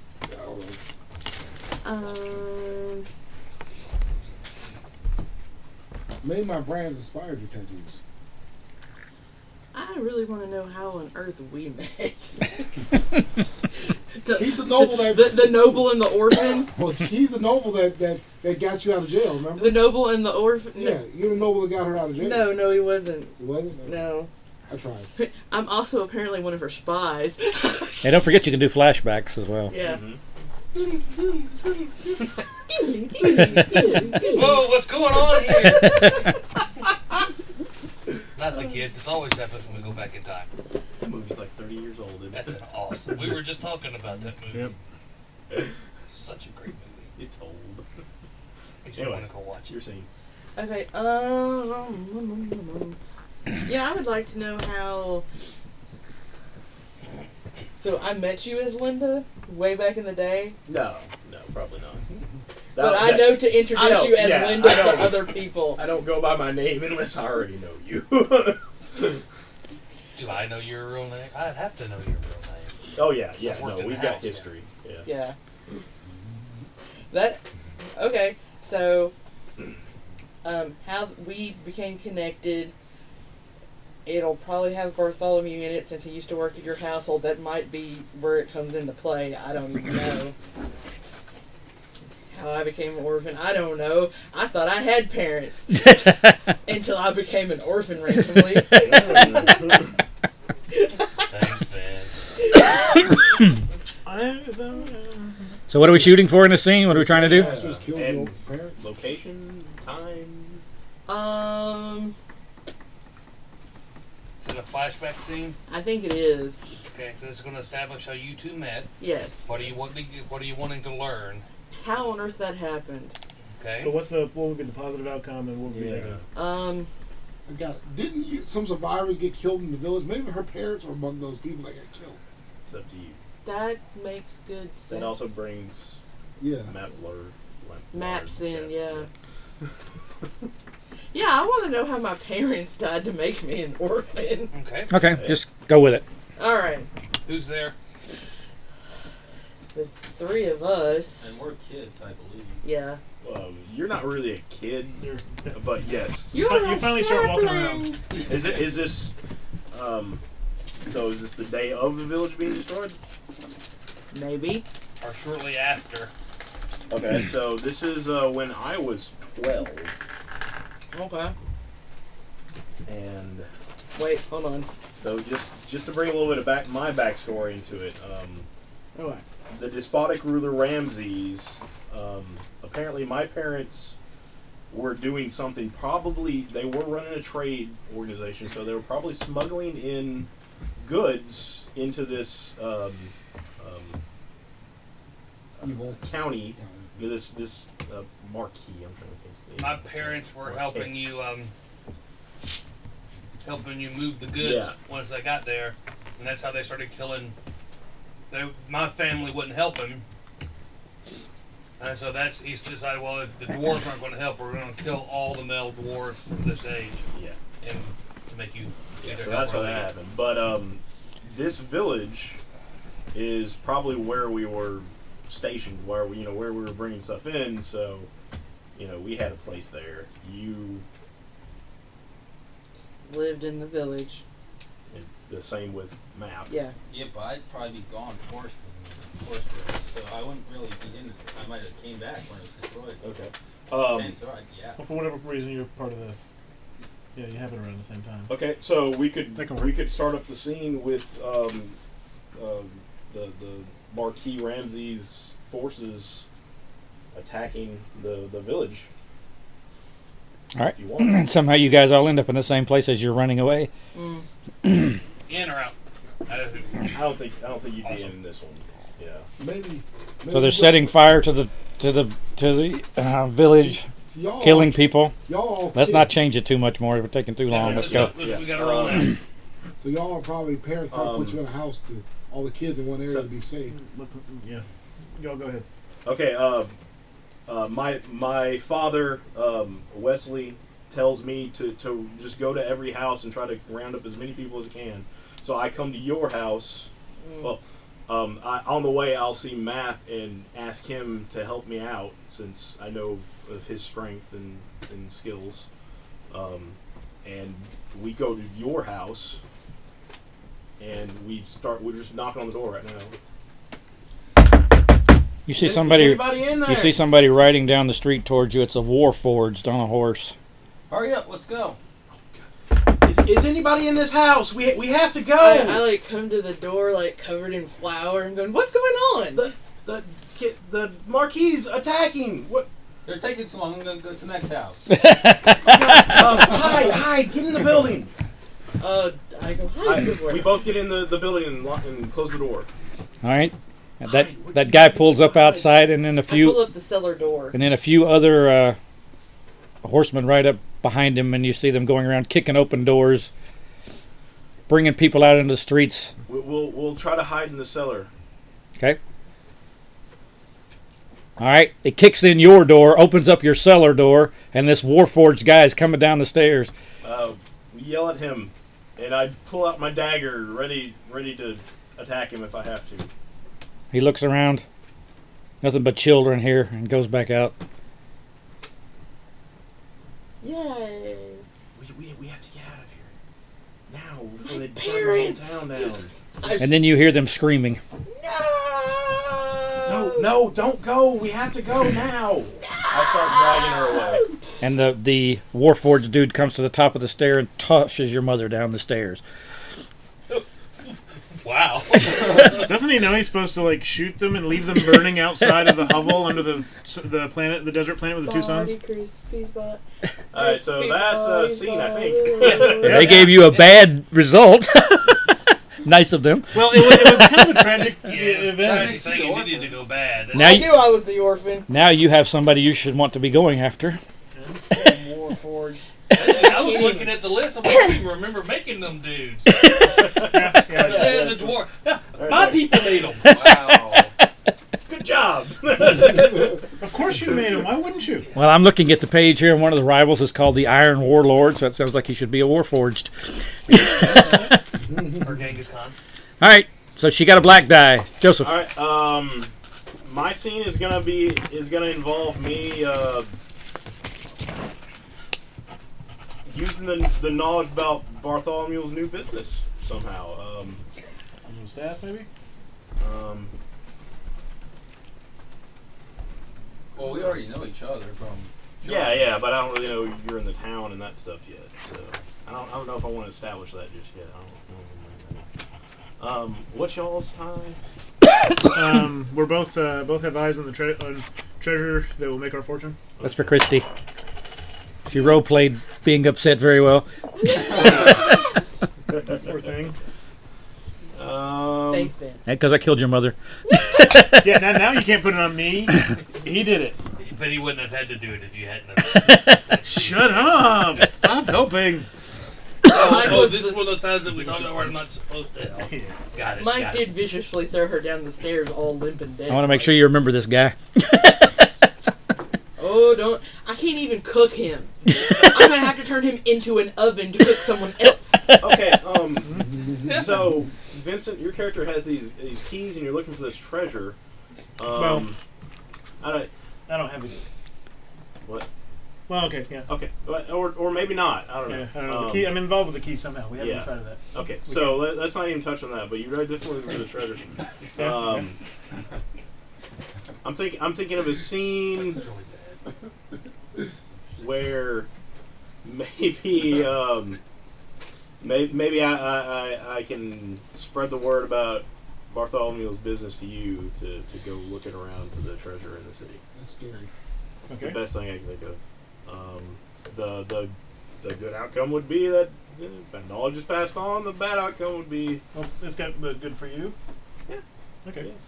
S4: Maybe my brands inspired your tattoos.
S3: I really want to know how on earth we met.
S4: He's the noble that.
S3: The noble and the orphan.
S4: Well, he's the noble that got you out of jail. Remember?
S3: The noble and the orphan.
S4: Yeah, you're the noble that got her out of jail.
S3: No, he wasn't.
S4: He wasn't.
S3: No.
S4: I tried.
S3: I'm also apparently one of her spies.
S1: And don't forget you can do flashbacks as well.
S3: Yeah.
S5: Whoa, what's going on here? Not the kid. This always happens when we go back in time.
S6: That movie's like 30 years old. Isn't it?
S5: That's awesome. We were just talking about that movie.
S2: Yep.
S5: Such a great movie.
S6: It's old.
S5: Makes you want to go watch it.
S6: Your scene.
S3: Okay. Yeah, I would like to know how. So I met you as Linda way back in the day,
S6: No, probably not.
S3: but I know to
S6: I
S3: introduce
S6: know,
S3: you as
S6: yeah,
S3: Linda
S6: I know.
S3: to other people.
S6: I don't go by my name unless I already know you.
S5: Do I know your real name? I'd have to know your real name.
S6: Oh yeah, yeah.
S5: I've worked
S6: No,
S5: in
S6: we've
S5: the
S6: got
S5: house,
S6: history. Yeah.
S3: Yeah. That. Okay, so. How we became connected. It'll probably have Bartholomew in it since he used to work at your household. That might be where it comes into play. I don't even know. How I became an orphan, I don't know. I thought I had parents until I became an orphan randomly.
S5: Thanks, man.
S1: So what are we shooting for in the scene? What are we trying to do?
S4: Masters killed your
S6: And
S4: parents.
S6: location, time.
S5: Is it a flashback scene?
S3: I think it is.
S5: Okay, so this is going to establish how you two met.
S3: Yes.
S5: What are you wanting to learn?
S3: How on earth that happened?
S5: Okay.
S2: But what would be the positive outcome and what would be negative?
S4: I got it. Didn't some survivors get killed in the village? Maybe her parents were among those people that got killed.
S6: It's up to you.
S3: That makes good sense.
S6: That also brings
S4: Yeah.
S6: map blur.
S3: Maps in, yeah. Yeah, I want to know how my parents died to make me an orphan.
S5: Okay.
S1: Okay, just go with it.
S3: All right,
S5: Who's there?
S3: the three of us.
S7: And we're kids, I believe.
S3: Yeah.
S6: You're not really a kid, but yes.
S3: You're
S2: You finally
S3: a
S2: start walking
S3: sibling.
S2: around.
S6: Is this? So is this the day of the village being destroyed?
S3: Maybe.
S5: Or shortly after?
S6: Okay, so this is when I was 12,
S3: Okay.
S6: and
S3: Wait, hold on.
S6: so just to bring a little bit of my backstory into it.
S3: Okay.
S6: The despotic ruler Ramses. Apparently, my parents were doing something. Probably they were running a trade organization, so they were probably smuggling in goods into this
S4: Evil.
S6: county. This marquee. I'm trying to think.
S5: My parents were helping you move the goods
S6: Yeah.
S5: once they got there, and that's how they started killing. My family wouldn't help him, and so he's decided. Well, if the dwarves aren't going to help, we're going to kill all the male dwarves from this age,
S6: Yeah.
S5: and to make you.
S6: Yeah,
S5: either
S6: so
S5: help
S6: that's
S5: or
S6: how that
S5: leave.
S6: happened. But this village is probably where we were stationed, where we were bringing stuff in. So, we had a place there. You,
S3: Lived in the village.
S6: and the same with Map.
S3: Yeah.
S7: Yeah, but I'd probably be gone first, so I wouldn't really be in. I might have came back when it was destroyed.
S6: Okay.
S7: Chances are, yeah.
S2: Well, for whatever reason, you're part of the. Yeah, you happen around the same time.
S6: Okay. So we could
S2: That can work.
S6: start up the scene with the Marquis Ramses forces attacking the village.
S1: All right.
S6: If you want.
S1: And somehow you guys all end up in the same place as you're running away.
S5: In or out?
S6: I don't think you'd be in this one. Yeah.
S4: Maybe.
S1: So they're setting fire to the village,
S4: y'all,
S1: killing people.
S4: Y'all.
S1: Let's
S4: kids.
S1: not change it too much more. We're taking too long. Let's go.
S5: We got to roll out.
S4: So y'all are probably parents probably put you in a house to all the kids in one area
S6: So-
S4: to be safe.
S2: Yeah. Y'all go ahead.
S6: Okay. My father Wesley tells me to just go to every house and try to round up as many people as I can. So I come to your house. Well, on the way I'll see Matt and ask him to help me out since I know of his strength and skills. And we go to your house and we're just knocking on the door right now.
S1: You see
S6: Is
S1: somebody.
S6: anybody in there?
S1: You see somebody riding down the street towards you. It's a Warforged on a horse.
S7: Hurry up, let's go.
S6: Is anybody in this house? We have to go.
S3: I like come to the door like covered in flour and going, what's going on?
S6: The Marquis attacking. What?
S7: They're taking too long. I'm gonna go to the next house.
S6: Hide! Get in the building.
S3: I go hide somewhere.
S6: We both get in the building and lock and close the door.
S1: All right. That guy pulls up outside, and then
S3: I pull up the cellar door.
S1: a few other horsemen right up behind him, and you see them going around kicking open doors, bringing people out into the streets.
S6: We'll try to hide in the cellar.
S1: Okay. All right. It kicks in your door, opens up your cellar door, and this Warforged guy is coming down the stairs.
S6: We yell at him, and I pull out my dagger, ready to attack him if I have to.
S1: He looks around. Nothing but children here, and goes back out.
S3: Yay.
S6: We have to get out of here now before
S3: My
S6: they burn the
S3: parents.
S6: whole town down.
S1: And then you hear them screaming.
S6: No, don't go. We have to go now. I start dragging her away.
S1: And the Warforged dude comes to the top of the stair and tosses your mother down the stairs.
S5: Wow.
S2: Doesn't he know he's supposed to like shoot them and leave them burning outside of the hovel under the planet, the desert planet with the two suns?
S6: All right, so that's a scene, I think.
S1: They gave you a bad result. Nice of them.
S2: Well, it was kind of a tragic
S5: Tragic
S2: event.
S5: thing. It needed to go bad.
S1: Now
S3: I
S1: you,
S3: knew I was the orphan.
S1: now you have somebody you should want to be going after.
S3: Warforged.
S5: I was looking at the list. I don't even remember making them dudes. Yeah, the dwarf. My people made them.
S7: Wow.
S6: Good job.
S2: Of course you made him. Why wouldn't you?
S1: Well, I'm looking at the page here, and one of the rivals is called the Iron Warlord, so it sounds like he should be a Warforged.
S5: Or Genghis Khan.
S1: All right, so she got a black die. Joseph.
S6: All right. My scene is gonna involve me using the knowledge about Bartholomew's new business somehow.
S2: Staff, maybe?
S7: Well, we already know each other from.
S6: Yeah, but I don't really know you're in the town and that stuff yet. So I don't know if I want to establish that just yet. What's y'all's time?
S2: We're both have eyes on the treasure that will make our fortune.
S1: That's for Christy. She role-played being upset very well.
S2: Poor thing.
S3: Thanks, Vince.
S1: Because I killed your mother.
S2: Yeah, now you can't put it on me. He did it.
S5: But he wouldn't have had to do it if you hadn't.
S2: Shut up! Stop helping.
S5: Oh, this is one of those times that we talk about where I'm not supposed to help. Got it.
S3: Mike
S5: got
S3: did
S5: it.
S3: viciously throw her down the stairs, all limp and dead.
S1: I want to make sure you remember this guy.
S3: Oh, don't! I can't even cook him. I'm gonna have to turn him into an oven to cook someone else.
S6: Okay. So Vincent, your character has these keys, and you're looking for this treasure.
S2: Well,
S6: I
S2: don't have it.
S6: What?
S2: Well, okay, yeah.
S6: Okay, or maybe not. I don't know.
S2: Yeah, I don't know. The key, I'm involved with the key somehow. We haven't
S6: yeah.
S2: decided that.
S6: Okay, so let's not even touch on that. But you're definitely looking for the treasure. I'm thinking of a scene where maybe maybe I can spread the word about Bartholomew's business to you to go looking around for the treasure in the city.
S4: That's scary.
S6: That's
S2: Okay.
S6: the best thing I can think of. The good outcome would be that knowledge is passed on. The bad outcome would be
S2: Well, it's got good for you.
S6: Yeah.
S2: Okay.
S6: yes,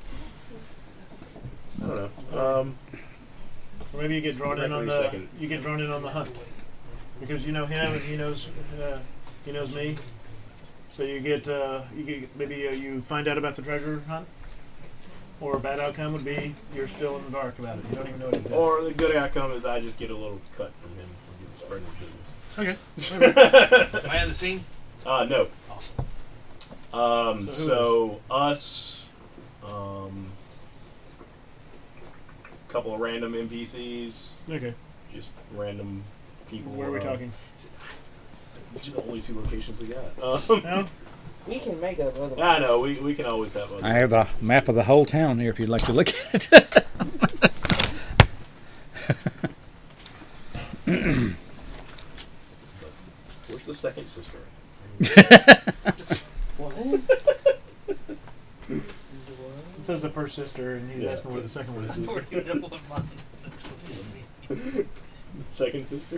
S6: I don't know.
S2: Or maybe you get drawn in on
S6: Wait a
S2: the
S6: second.
S2: hunt because you know him and he knows me. So you get maybe you find out about the treasure hunt. Or a bad outcome would be you're still in the dark about it. You don't even know it exists.
S6: Or the good outcome is I just get a little cut from him for spreading his business.
S2: Okay.
S5: Am I in the scene?
S6: No.
S5: Awesome.
S6: So us, couple of random NPCs,
S2: Okay.
S6: just random people.
S2: Where are we talking?
S6: These are the only two locations we got.
S2: No?
S3: We can make up other.
S6: I know we can always have other.
S1: I have the map of the whole town here if you'd like to look at it.
S6: Where's the second sister?
S3: What?
S2: It says the first sister, and he's
S6: Yeah.
S2: asking where the second one is.
S6: Second sister.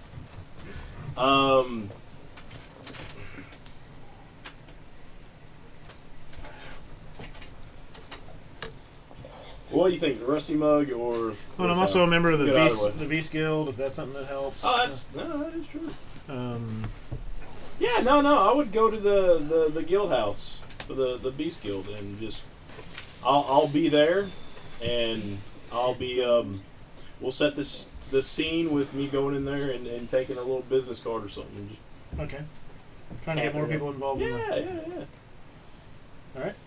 S6: What do you think, the Rusty Mug or?
S2: Well, I'm also a member of the
S6: Get out of
S2: Beast,
S6: the way.
S2: the Beast Guild. If that's something that helps.
S6: Oh, that is true.
S2: Um,
S6: Yeah, no, I would go to the guild house for the Beast Guild and just I'll be there, and I'll be we'll set this scene with me going in there and taking a little business card or something. And just
S2: okay. Trying to get more people involved. In that.
S6: yeah.
S2: All right.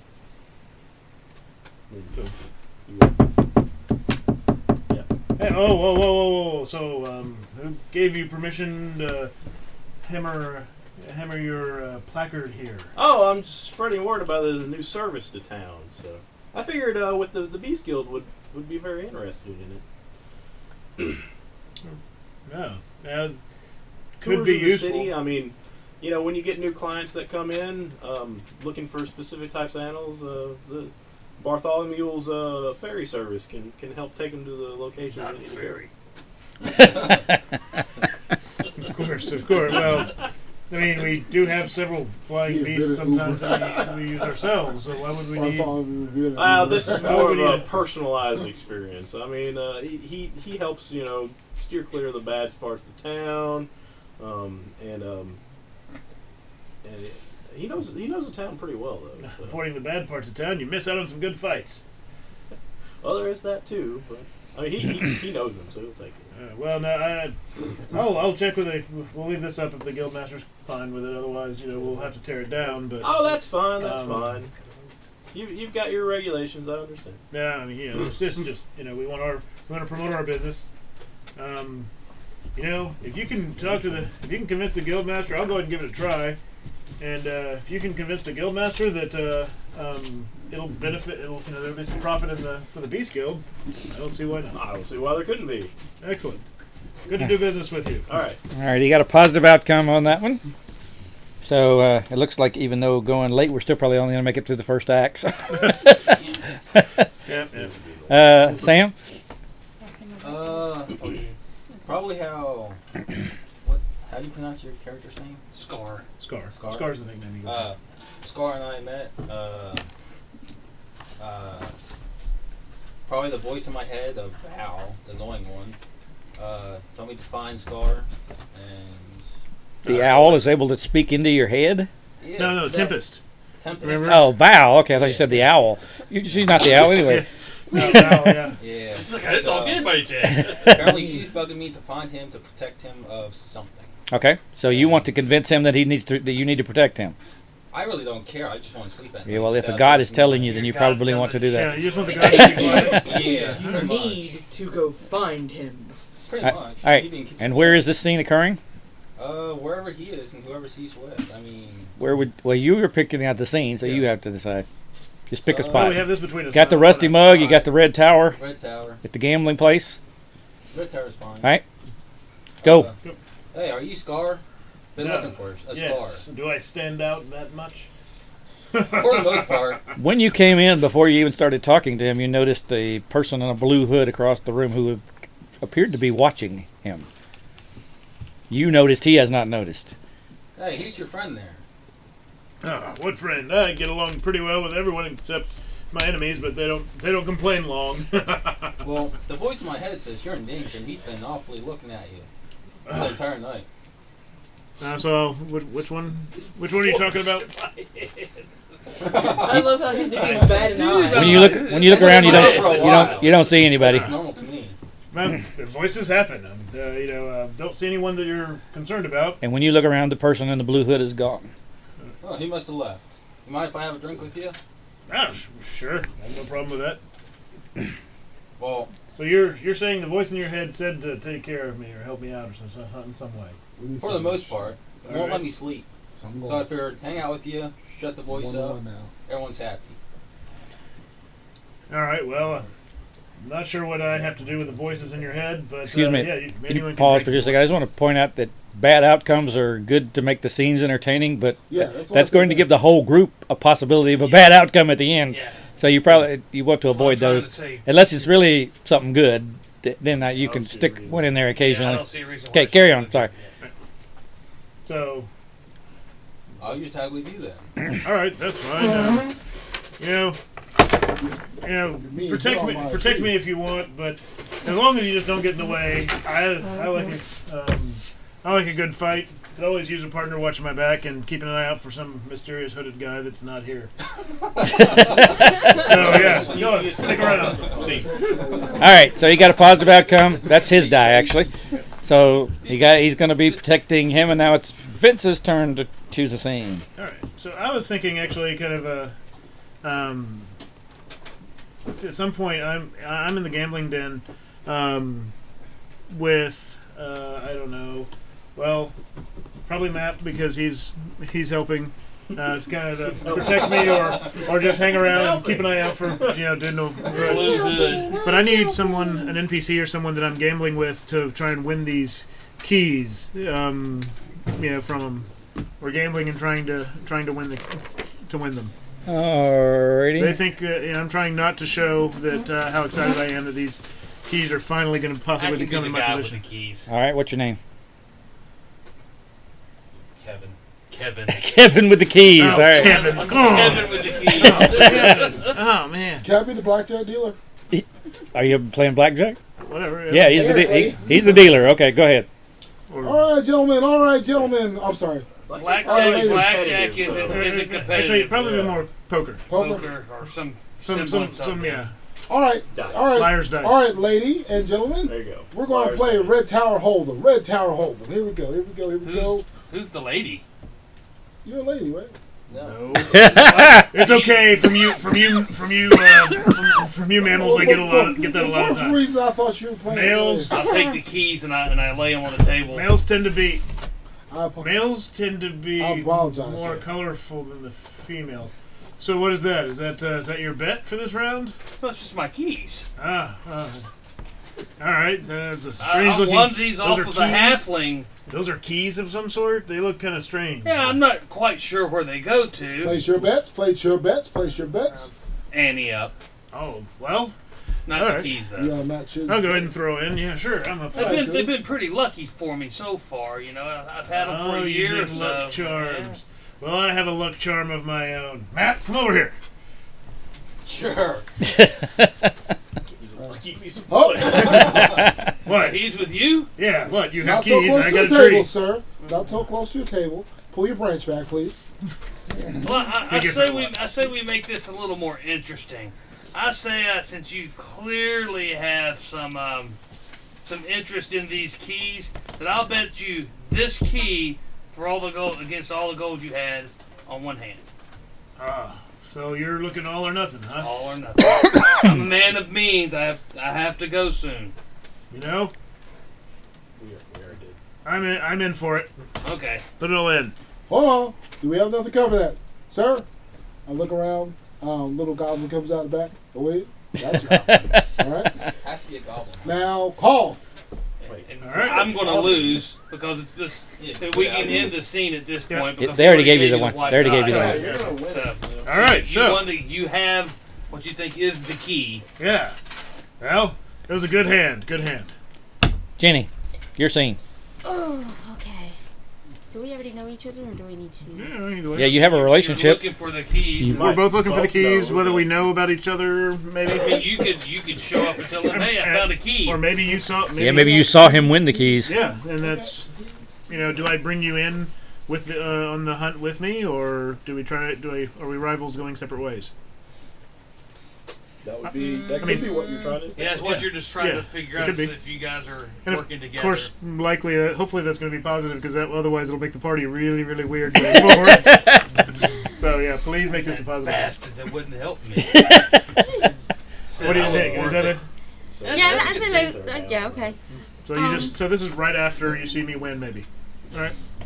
S2: Hey, whoa! So, who gave you permission to hammer your placard here?
S6: Oh, I'm just spreading word about the new service to town. So I figured with the Beast Guild would be very interested in it.
S2: Yeah. Could
S6: Tours
S2: be
S6: of the
S2: useful.
S6: city. I mean, when you get new clients that come in looking for specific types of animals, the Bartholomew's ferry service can help take them to the location.
S2: Not ferry. Of course. Well, I mean, we do have several flying beasts sometimes that we use ourselves, so why would we need...
S6: This is more of a personalized experience. I mean, he helps, steer clear of the bad parts of the town, and he knows the town pretty well, though. So.
S2: Avoiding the bad parts of town, you miss out on some good fights.
S6: Well, there is that, too, but... I mean, he knows them, so he'll take it.
S2: Well, no, I'll check with it. We'll leave this up if the guildmaster's fine with it. Otherwise, we'll have to tear it down. But
S6: Oh, that's fine. That's fine. You've got your regulations. I understand.
S2: yeah, I mean, it's just we want to promote our business. If you can convince the guildmaster, I'll go ahead and give it a try. And if you can convince the guildmaster that it'll benefit, there'll be some profit for the Beast Guild, I don't see why not.
S6: I don't see why there couldn't be.
S2: Excellent. Good to do business with you.
S6: All right.
S1: All right, you got a positive outcome on that one. So it looks like even though going late, we're still probably only going to make it to the first act. So.
S2: Yeah.
S1: Sam?
S7: Probably how do you pronounce your character's name?
S2: Scar.
S7: Scar.
S2: Scar's the nickname you got.
S7: Scar and I met. Probably the voice in my head of Val, the annoying one, told me to find Scar, and
S1: The owl is able to speak into your head?
S7: yeah,
S2: No,
S7: that-
S2: Tempest.
S7: Tempest.
S2: Remember?
S1: Oh, Val. Okay, I thought you said the owl. She's not the owl anyway.
S2: No, yeah.
S7: Yeah.
S5: It's like I didn't talk anybody's head.
S7: Apparently, she's bugging me to find him to protect him of something.
S1: Okay, so you want to convince him that that you need to protect him.
S7: I really don't care. I just want to sleep at night.
S1: Yeah, well, if a
S7: without
S1: god is
S7: listening
S1: telling
S7: to
S1: you,
S7: it.
S1: then you
S5: God's
S1: probably want to do
S2: Yeah,
S1: that.
S2: you just want the guy to be quiet.
S7: Yeah,
S3: You
S7: pretty
S3: need
S7: much.
S3: to go find him.
S7: Pretty
S1: All
S7: much.
S1: right,
S7: He didn't keep
S1: and
S7: me
S1: where
S7: quiet.
S1: is this scene occurring?
S7: Wherever he is and whoever he's with. I mean,
S1: Well, you were picking out the scene, so you have to decide. Just pick a
S7: Oh,
S2: Oh,
S1: spot.
S2: we have this between us.
S1: Got the rusty mug, you got the red tower
S7: Red Tower.
S1: at the gambling place.
S7: Red Tower's fine.
S1: All right, go.
S7: Hey, are you Scar? Been
S2: No.
S7: looking for a
S2: Yes.
S7: Scar.
S2: Do I stand out that much?
S7: For the most part.
S1: When you came in, before you even started talking to him, you noticed the person in a blue hood across the room who appeared to be watching him. You noticed, he has not noticed.
S7: Hey, who's your friend there?
S2: What friend? I get along pretty well with everyone except my enemies, but they don't complain long.
S7: Well, the voice in my head says you're in danger, and he's been awfully looking at you the entire night.
S2: So, which one are you talking about?
S3: I love how he did it bad and eye.
S1: When you look around, you don't see anybody.
S7: It's normal to me.
S2: Man, the voices happen. Don't see anyone that you're concerned about.
S1: And when you look around, the person in the blue hood is gone.
S7: Oh, he must have left. You mind if I have a drink with you?
S2: Sure. I have no problem with that.
S7: Well,
S2: So you're saying the voice in your head said to take care of me or help me out or in some way.
S7: for the most part, it won't
S2: Alright.
S7: let me sleep.
S4: So I'm
S7: So I figured, hang out with you, shut the voice up.
S4: 1-1 now.
S7: Everyone's happy.
S2: All right. Well, I'm not sure what I have to do with the voices in your head, but
S1: Excuse me.
S2: Yeah,
S1: Can
S2: anyone
S1: you pause
S2: take
S1: for just a second? I just want to point out that bad outcomes are good to make the scenes entertaining, but
S4: Yeah, that's, what
S1: that's
S4: I
S1: going to
S4: said.
S1: give the whole group a possibility of a bad outcome at the end.
S5: Yeah.
S1: So you probably you want to
S5: That's what I'm
S1: avoid
S5: trying to
S1: those
S5: say.
S1: unless it's really something good. Then you
S2: I
S1: can
S2: don't see a
S1: stick
S2: reason.
S1: one in there
S5: Yeah, I
S1: occasionally.
S5: don't see a reason why
S1: Okay,
S5: I
S1: carry
S5: shouldn't
S1: on.
S5: do
S1: Sorry.
S2: So,
S7: I'll just tag with you then.
S2: all right, that's fine. You know,
S4: Me,
S2: protect
S4: get
S2: me,
S4: on my
S2: protect
S4: feet.
S2: me if you want, but as long as you just don't get in the way, I like it. I like a good fight. Could always use a partner watching my back and keeping an eye out for some mysterious hooded guy that's not here. So yeah, go stick around. See,
S1: All right, so he got a positive outcome. That's his die, actually. So he's going to be protecting him, and now it's Vince's turn to choose a scene.
S2: all right. So I was thinking actually, kind of at some point I'm in the gambling den, with I don't know, well, probably Matt because he's helping. To kind of protect me, or just hang around and keep an eye out for doing no good.
S5: Blue hood.
S2: But I need someone, an NPC or someone that I'm gambling with, to try and win these keys. From them. We're gambling and trying to win them. They
S1: Alrighty.
S2: think that I'm trying not to show that how excited I am that these keys are finally going to
S5: I
S2: possibly
S5: can be
S2: become
S5: the
S2: in my
S5: guy with
S2: position.
S5: the keys.
S1: All right, what's your name?
S5: Kevin.
S1: Kevin with the keys.
S2: Oh,
S1: All right.
S2: Kevin, come on.
S5: Kevin with the keys.
S2: Oh man,
S4: Can I be the blackjack dealer?
S1: Are you playing blackjack?
S2: whatever.
S1: Yeah, he's the dealer. Okay, go ahead.
S4: All right, gentlemen. All right, gentlemen. I'm sorry.
S5: Blackjack
S6: Competitive,
S5: isn't competitive.
S2: Actually, probably
S5: uh,
S2: more poker.
S4: Poker.
S5: poker or some
S2: Yeah.
S4: All right.
S6: Dice.
S4: All right.
S2: Liar's dice.
S4: All right, lady and gentlemen.
S6: There you go.
S4: We're going to
S6: Liar's
S4: play
S6: dice.
S4: Red Tower Hold'em. Red Tower Hold'em. Here we go. Here we go. Here we go.
S5: Who's the lady?
S4: You're a lady, right?
S5: No.
S2: It's okay from you mammals. I get that a lot
S4: For
S2: of
S4: some
S2: times.
S4: reason, I thought you were playing.
S2: Males-
S5: I'll take the keys and I lay them on the table.
S2: Males tend to be
S4: I
S2: I
S4: apologize,
S2: more
S4: sir.
S2: colorful than the females. So what is that? Is that your bet for this round?
S5: That's just my keys.
S2: All right. That's a
S5: I
S2: strange looking.
S5: won these
S2: those
S5: off
S2: are
S5: of the
S2: keys?
S5: halfling.
S2: Those are keys of some sort. They look kind of strange.
S5: Yeah, I'm not quite sure where they go to.
S4: Place your bets. Place your bets. Place your bets.
S5: Annie up.
S2: Oh well.
S5: Not
S2: All
S5: the
S2: right.
S5: keys though.
S4: Yeah, Matt should.
S2: I'll go ahead and throw in. Yeah, sure. I'm up for it.
S5: They've been pretty lucky for me so far. You know, I've had them for a year or
S2: using
S5: so.
S2: luck charms. Well, I have a luck charm of my own. Matt, come over here.
S5: Sure.
S6: Lucky piece of
S4: Oh.
S6: wood.
S2: What?
S5: He's with you?
S2: Yeah. What? You have
S4: Not so
S2: keys and
S4: close
S2: I
S4: to
S2: got
S4: the
S2: a
S4: table,
S2: tree.
S4: sir. Not so close to your table. Pull your branch back, please.
S5: Well, I
S2: Big
S5: say
S2: different
S5: I say we make this a little more interesting. I say since you clearly have some interest in these keys, that I'll bet you this key for all the gold against all the gold you had on one hand.
S2: So you're looking all or nothing, huh?
S5: All or nothing. I'm a man of means. I have to go soon.
S2: You know,
S6: We already did.
S2: I'm in for it.
S5: Okay.
S2: Put it all in.
S4: Hold on. Do we have enough to cover that, sir? I look around. Little goblin comes out the back. Oh, wait. Gotcha. All right.
S7: Has to be a goblin.
S4: Now call.
S5: And
S2: All right.
S5: I'm going to lose because it's just we can end the scene at this
S2: Yeah.
S5: point. Because
S1: They already
S5: we
S1: gave you the
S5: the
S1: one.
S5: white
S1: They already gave you the
S5: die.
S1: one.
S5: So,
S2: All right.
S5: you
S2: So
S5: won you have what you think is the key.
S2: yeah. Well, it was a good hand. Good hand.
S1: Jenny, your scene.
S8: Oh, okay. Do we already know each other, or do we need to?
S2: Yeah. Either way.
S1: Yeah, you have a
S5: You're
S1: relationship.
S5: looking for the keys.
S2: We're both looking for the
S6: both
S2: keys,
S6: know,
S2: whether
S6: yeah.
S2: we know about each other, maybe.
S5: I mean, you could show up and tell them, hey, I found a key.
S2: Or maybe you saw.
S1: Maybe you saw him win the keys.
S2: Yeah, and that's, do I bring you in with on the hunt with me, or do we try? Are we rivals going separate ways?
S6: That would be. That could be what you're trying to say.
S5: Yeah, that's what
S2: Yeah.
S5: you're just trying
S2: Yeah,
S5: to figure
S2: it
S5: out
S2: could be.
S5: if you guys are
S2: And
S5: working
S2: of
S5: together.
S2: course, likely, hopefully, that's going to be positive because otherwise it'll make the party really, really weird going forward. So yeah, please make this a positive.
S5: Bastard that wouldn't help me.
S2: What do you think? Is that a?
S6: So
S8: Yeah,
S5: Yeah,
S8: I
S6: that's
S8: said
S6: good
S8: like,
S6: thing
S8: yeah,
S6: now.
S8: okay.
S2: So you just so this is right after you see me win, maybe. All right.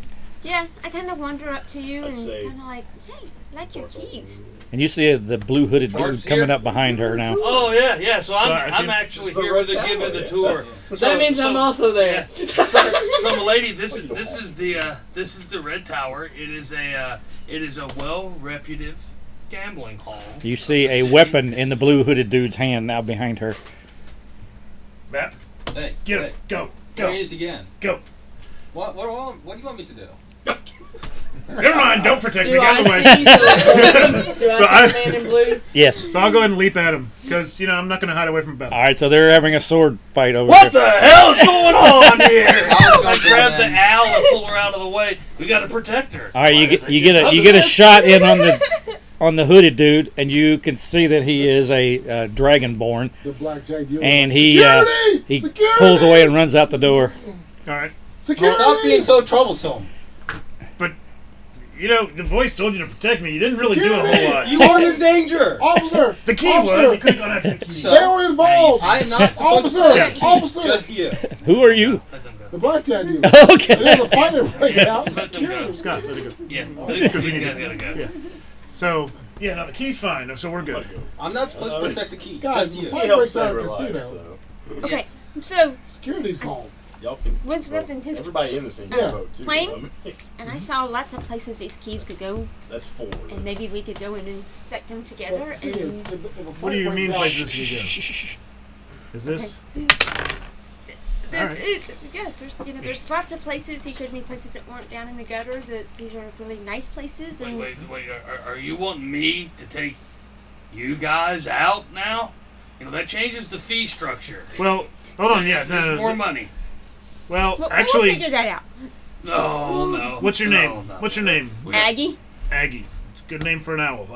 S8: Yeah, I kind of wander up to you
S6: I'd
S8: and
S6: say-
S8: kind of like, hey, I like your keys.
S1: And you see the blue hooded dude
S7: George's
S1: coming
S7: here.
S1: up behind her now.
S5: Oh yeah. So
S2: Well, I
S5: I'm
S2: see-
S5: actually
S6: It's the
S5: here
S6: red
S5: with
S6: tower,
S5: giving the
S6: yeah.
S5: tour.
S3: That means I'm also there.
S5: So milady, this is the Red Tower. It is a well-reputed gambling hall.
S1: You see
S5: of the
S1: a
S5: city.
S1: weapon in the blue hooded dude's hand now behind her.
S2: Matt,
S7: Hey,
S2: get
S7: hey,
S2: him. Go.
S7: there
S2: Go.
S7: he is again.
S2: Go.
S7: What do you want me to do?
S2: Never mind. Don't protect me.
S3: Do
S2: Get out
S3: I
S2: of the way.
S3: see the
S2: So I-
S3: man in blue?
S1: Yes.
S2: So I'll go ahead and leap at him because I'm not going to hide away from battle.
S1: All right, so they're having a sword fight over
S5: What
S1: here.
S5: the hell is going on here?
S7: I'll
S5: I
S7: jump in
S5: grab the
S7: then.
S5: owl and pull her out of the way. We got to protect her.
S1: All right, you get a shot in on the hooded dude, and you can see that he is a dragonborn,
S4: The blackjack dealer.
S1: and he
S4: Security!
S1: pulls away and runs out the door.
S2: All right.
S4: Security!
S7: Stop being so troublesome.
S2: The voice told you to protect me. You didn't really do a whole lot.
S7: You are in danger.
S4: Officer!
S2: The key
S4: Officer!
S2: was you couldn't go after the key.
S7: So-
S4: They were involved!
S7: I am not supposed
S4: Officer!
S7: to protect you,
S4: Officer!
S7: just you.
S1: Who are you?
S2: Let them go.
S4: The blackjack dealer.
S1: Okay.
S4: And then the fighter breaks out.
S5: Let them go.
S4: Security.
S2: Scott, let it go.
S5: Yeah, these guys gotta go.
S2: Yeah. So, no, the key's fine. So we're good.
S7: I'm not supposed to protect the key,
S4: Guys,
S7: just
S4: the
S7: you.
S4: fighter
S6: helps
S4: breaks out
S6: save
S4: of a
S6: her life,
S4: casino.
S6: so
S8: Okay, so
S4: Security's called.
S6: y'all can.
S8: what's up in his
S6: Everybody in the same
S4: Yeah.
S6: boat too.
S8: Plane?
S6: I mean,
S8: and I saw lots of places these keys could go,
S6: that's 4.
S8: and maybe we could go and inspect them together.
S4: But the thing
S8: And
S4: is, if a
S2: What
S4: fight
S2: do you
S4: breaks
S2: mean
S4: out-
S2: places we go? Is this? Alright.
S8: yeah, there's lots of places. He showed me places that weren't down in the gutter. That these are really nice places. And
S5: Wait. Are you wanting me to take you guys out now? That changes the fee structure.
S2: Well, hold on. Yeah,
S5: There's more money.
S2: Well,
S8: we'll
S2: actually,
S8: figure that out.
S5: No.
S2: what's your
S5: No,
S2: name?
S5: no.
S2: What's your name?
S8: Aggie.
S2: Aggie. It's a good name for an owl.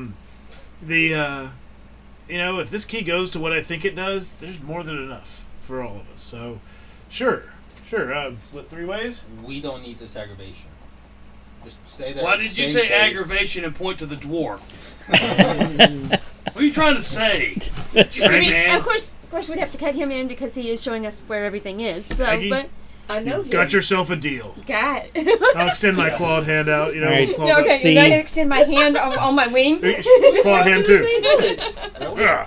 S2: If this key goes to what I think it does, there's more than enough for all of us. So, sure. Split 3 ways.
S7: We don't need this aggravation. Just stay there.
S5: Why did you
S7: Stay
S5: say
S7: safe.
S5: aggravation and point to the dwarf? What are you trying to say? Man?
S8: Of course, we'd have to cut him in because he is showing us where everything is. So,
S2: Aggie?
S8: but
S3: I know him.
S2: Got yourself a deal.
S8: God.
S2: I'll extend my clawed hand out.
S1: Right.
S2: Clawed
S8: No, okay,
S1: See-
S8: you're not gonna extend my hand on my wing.
S2: Clawed hand too.
S3: Same village.
S2: Yeah.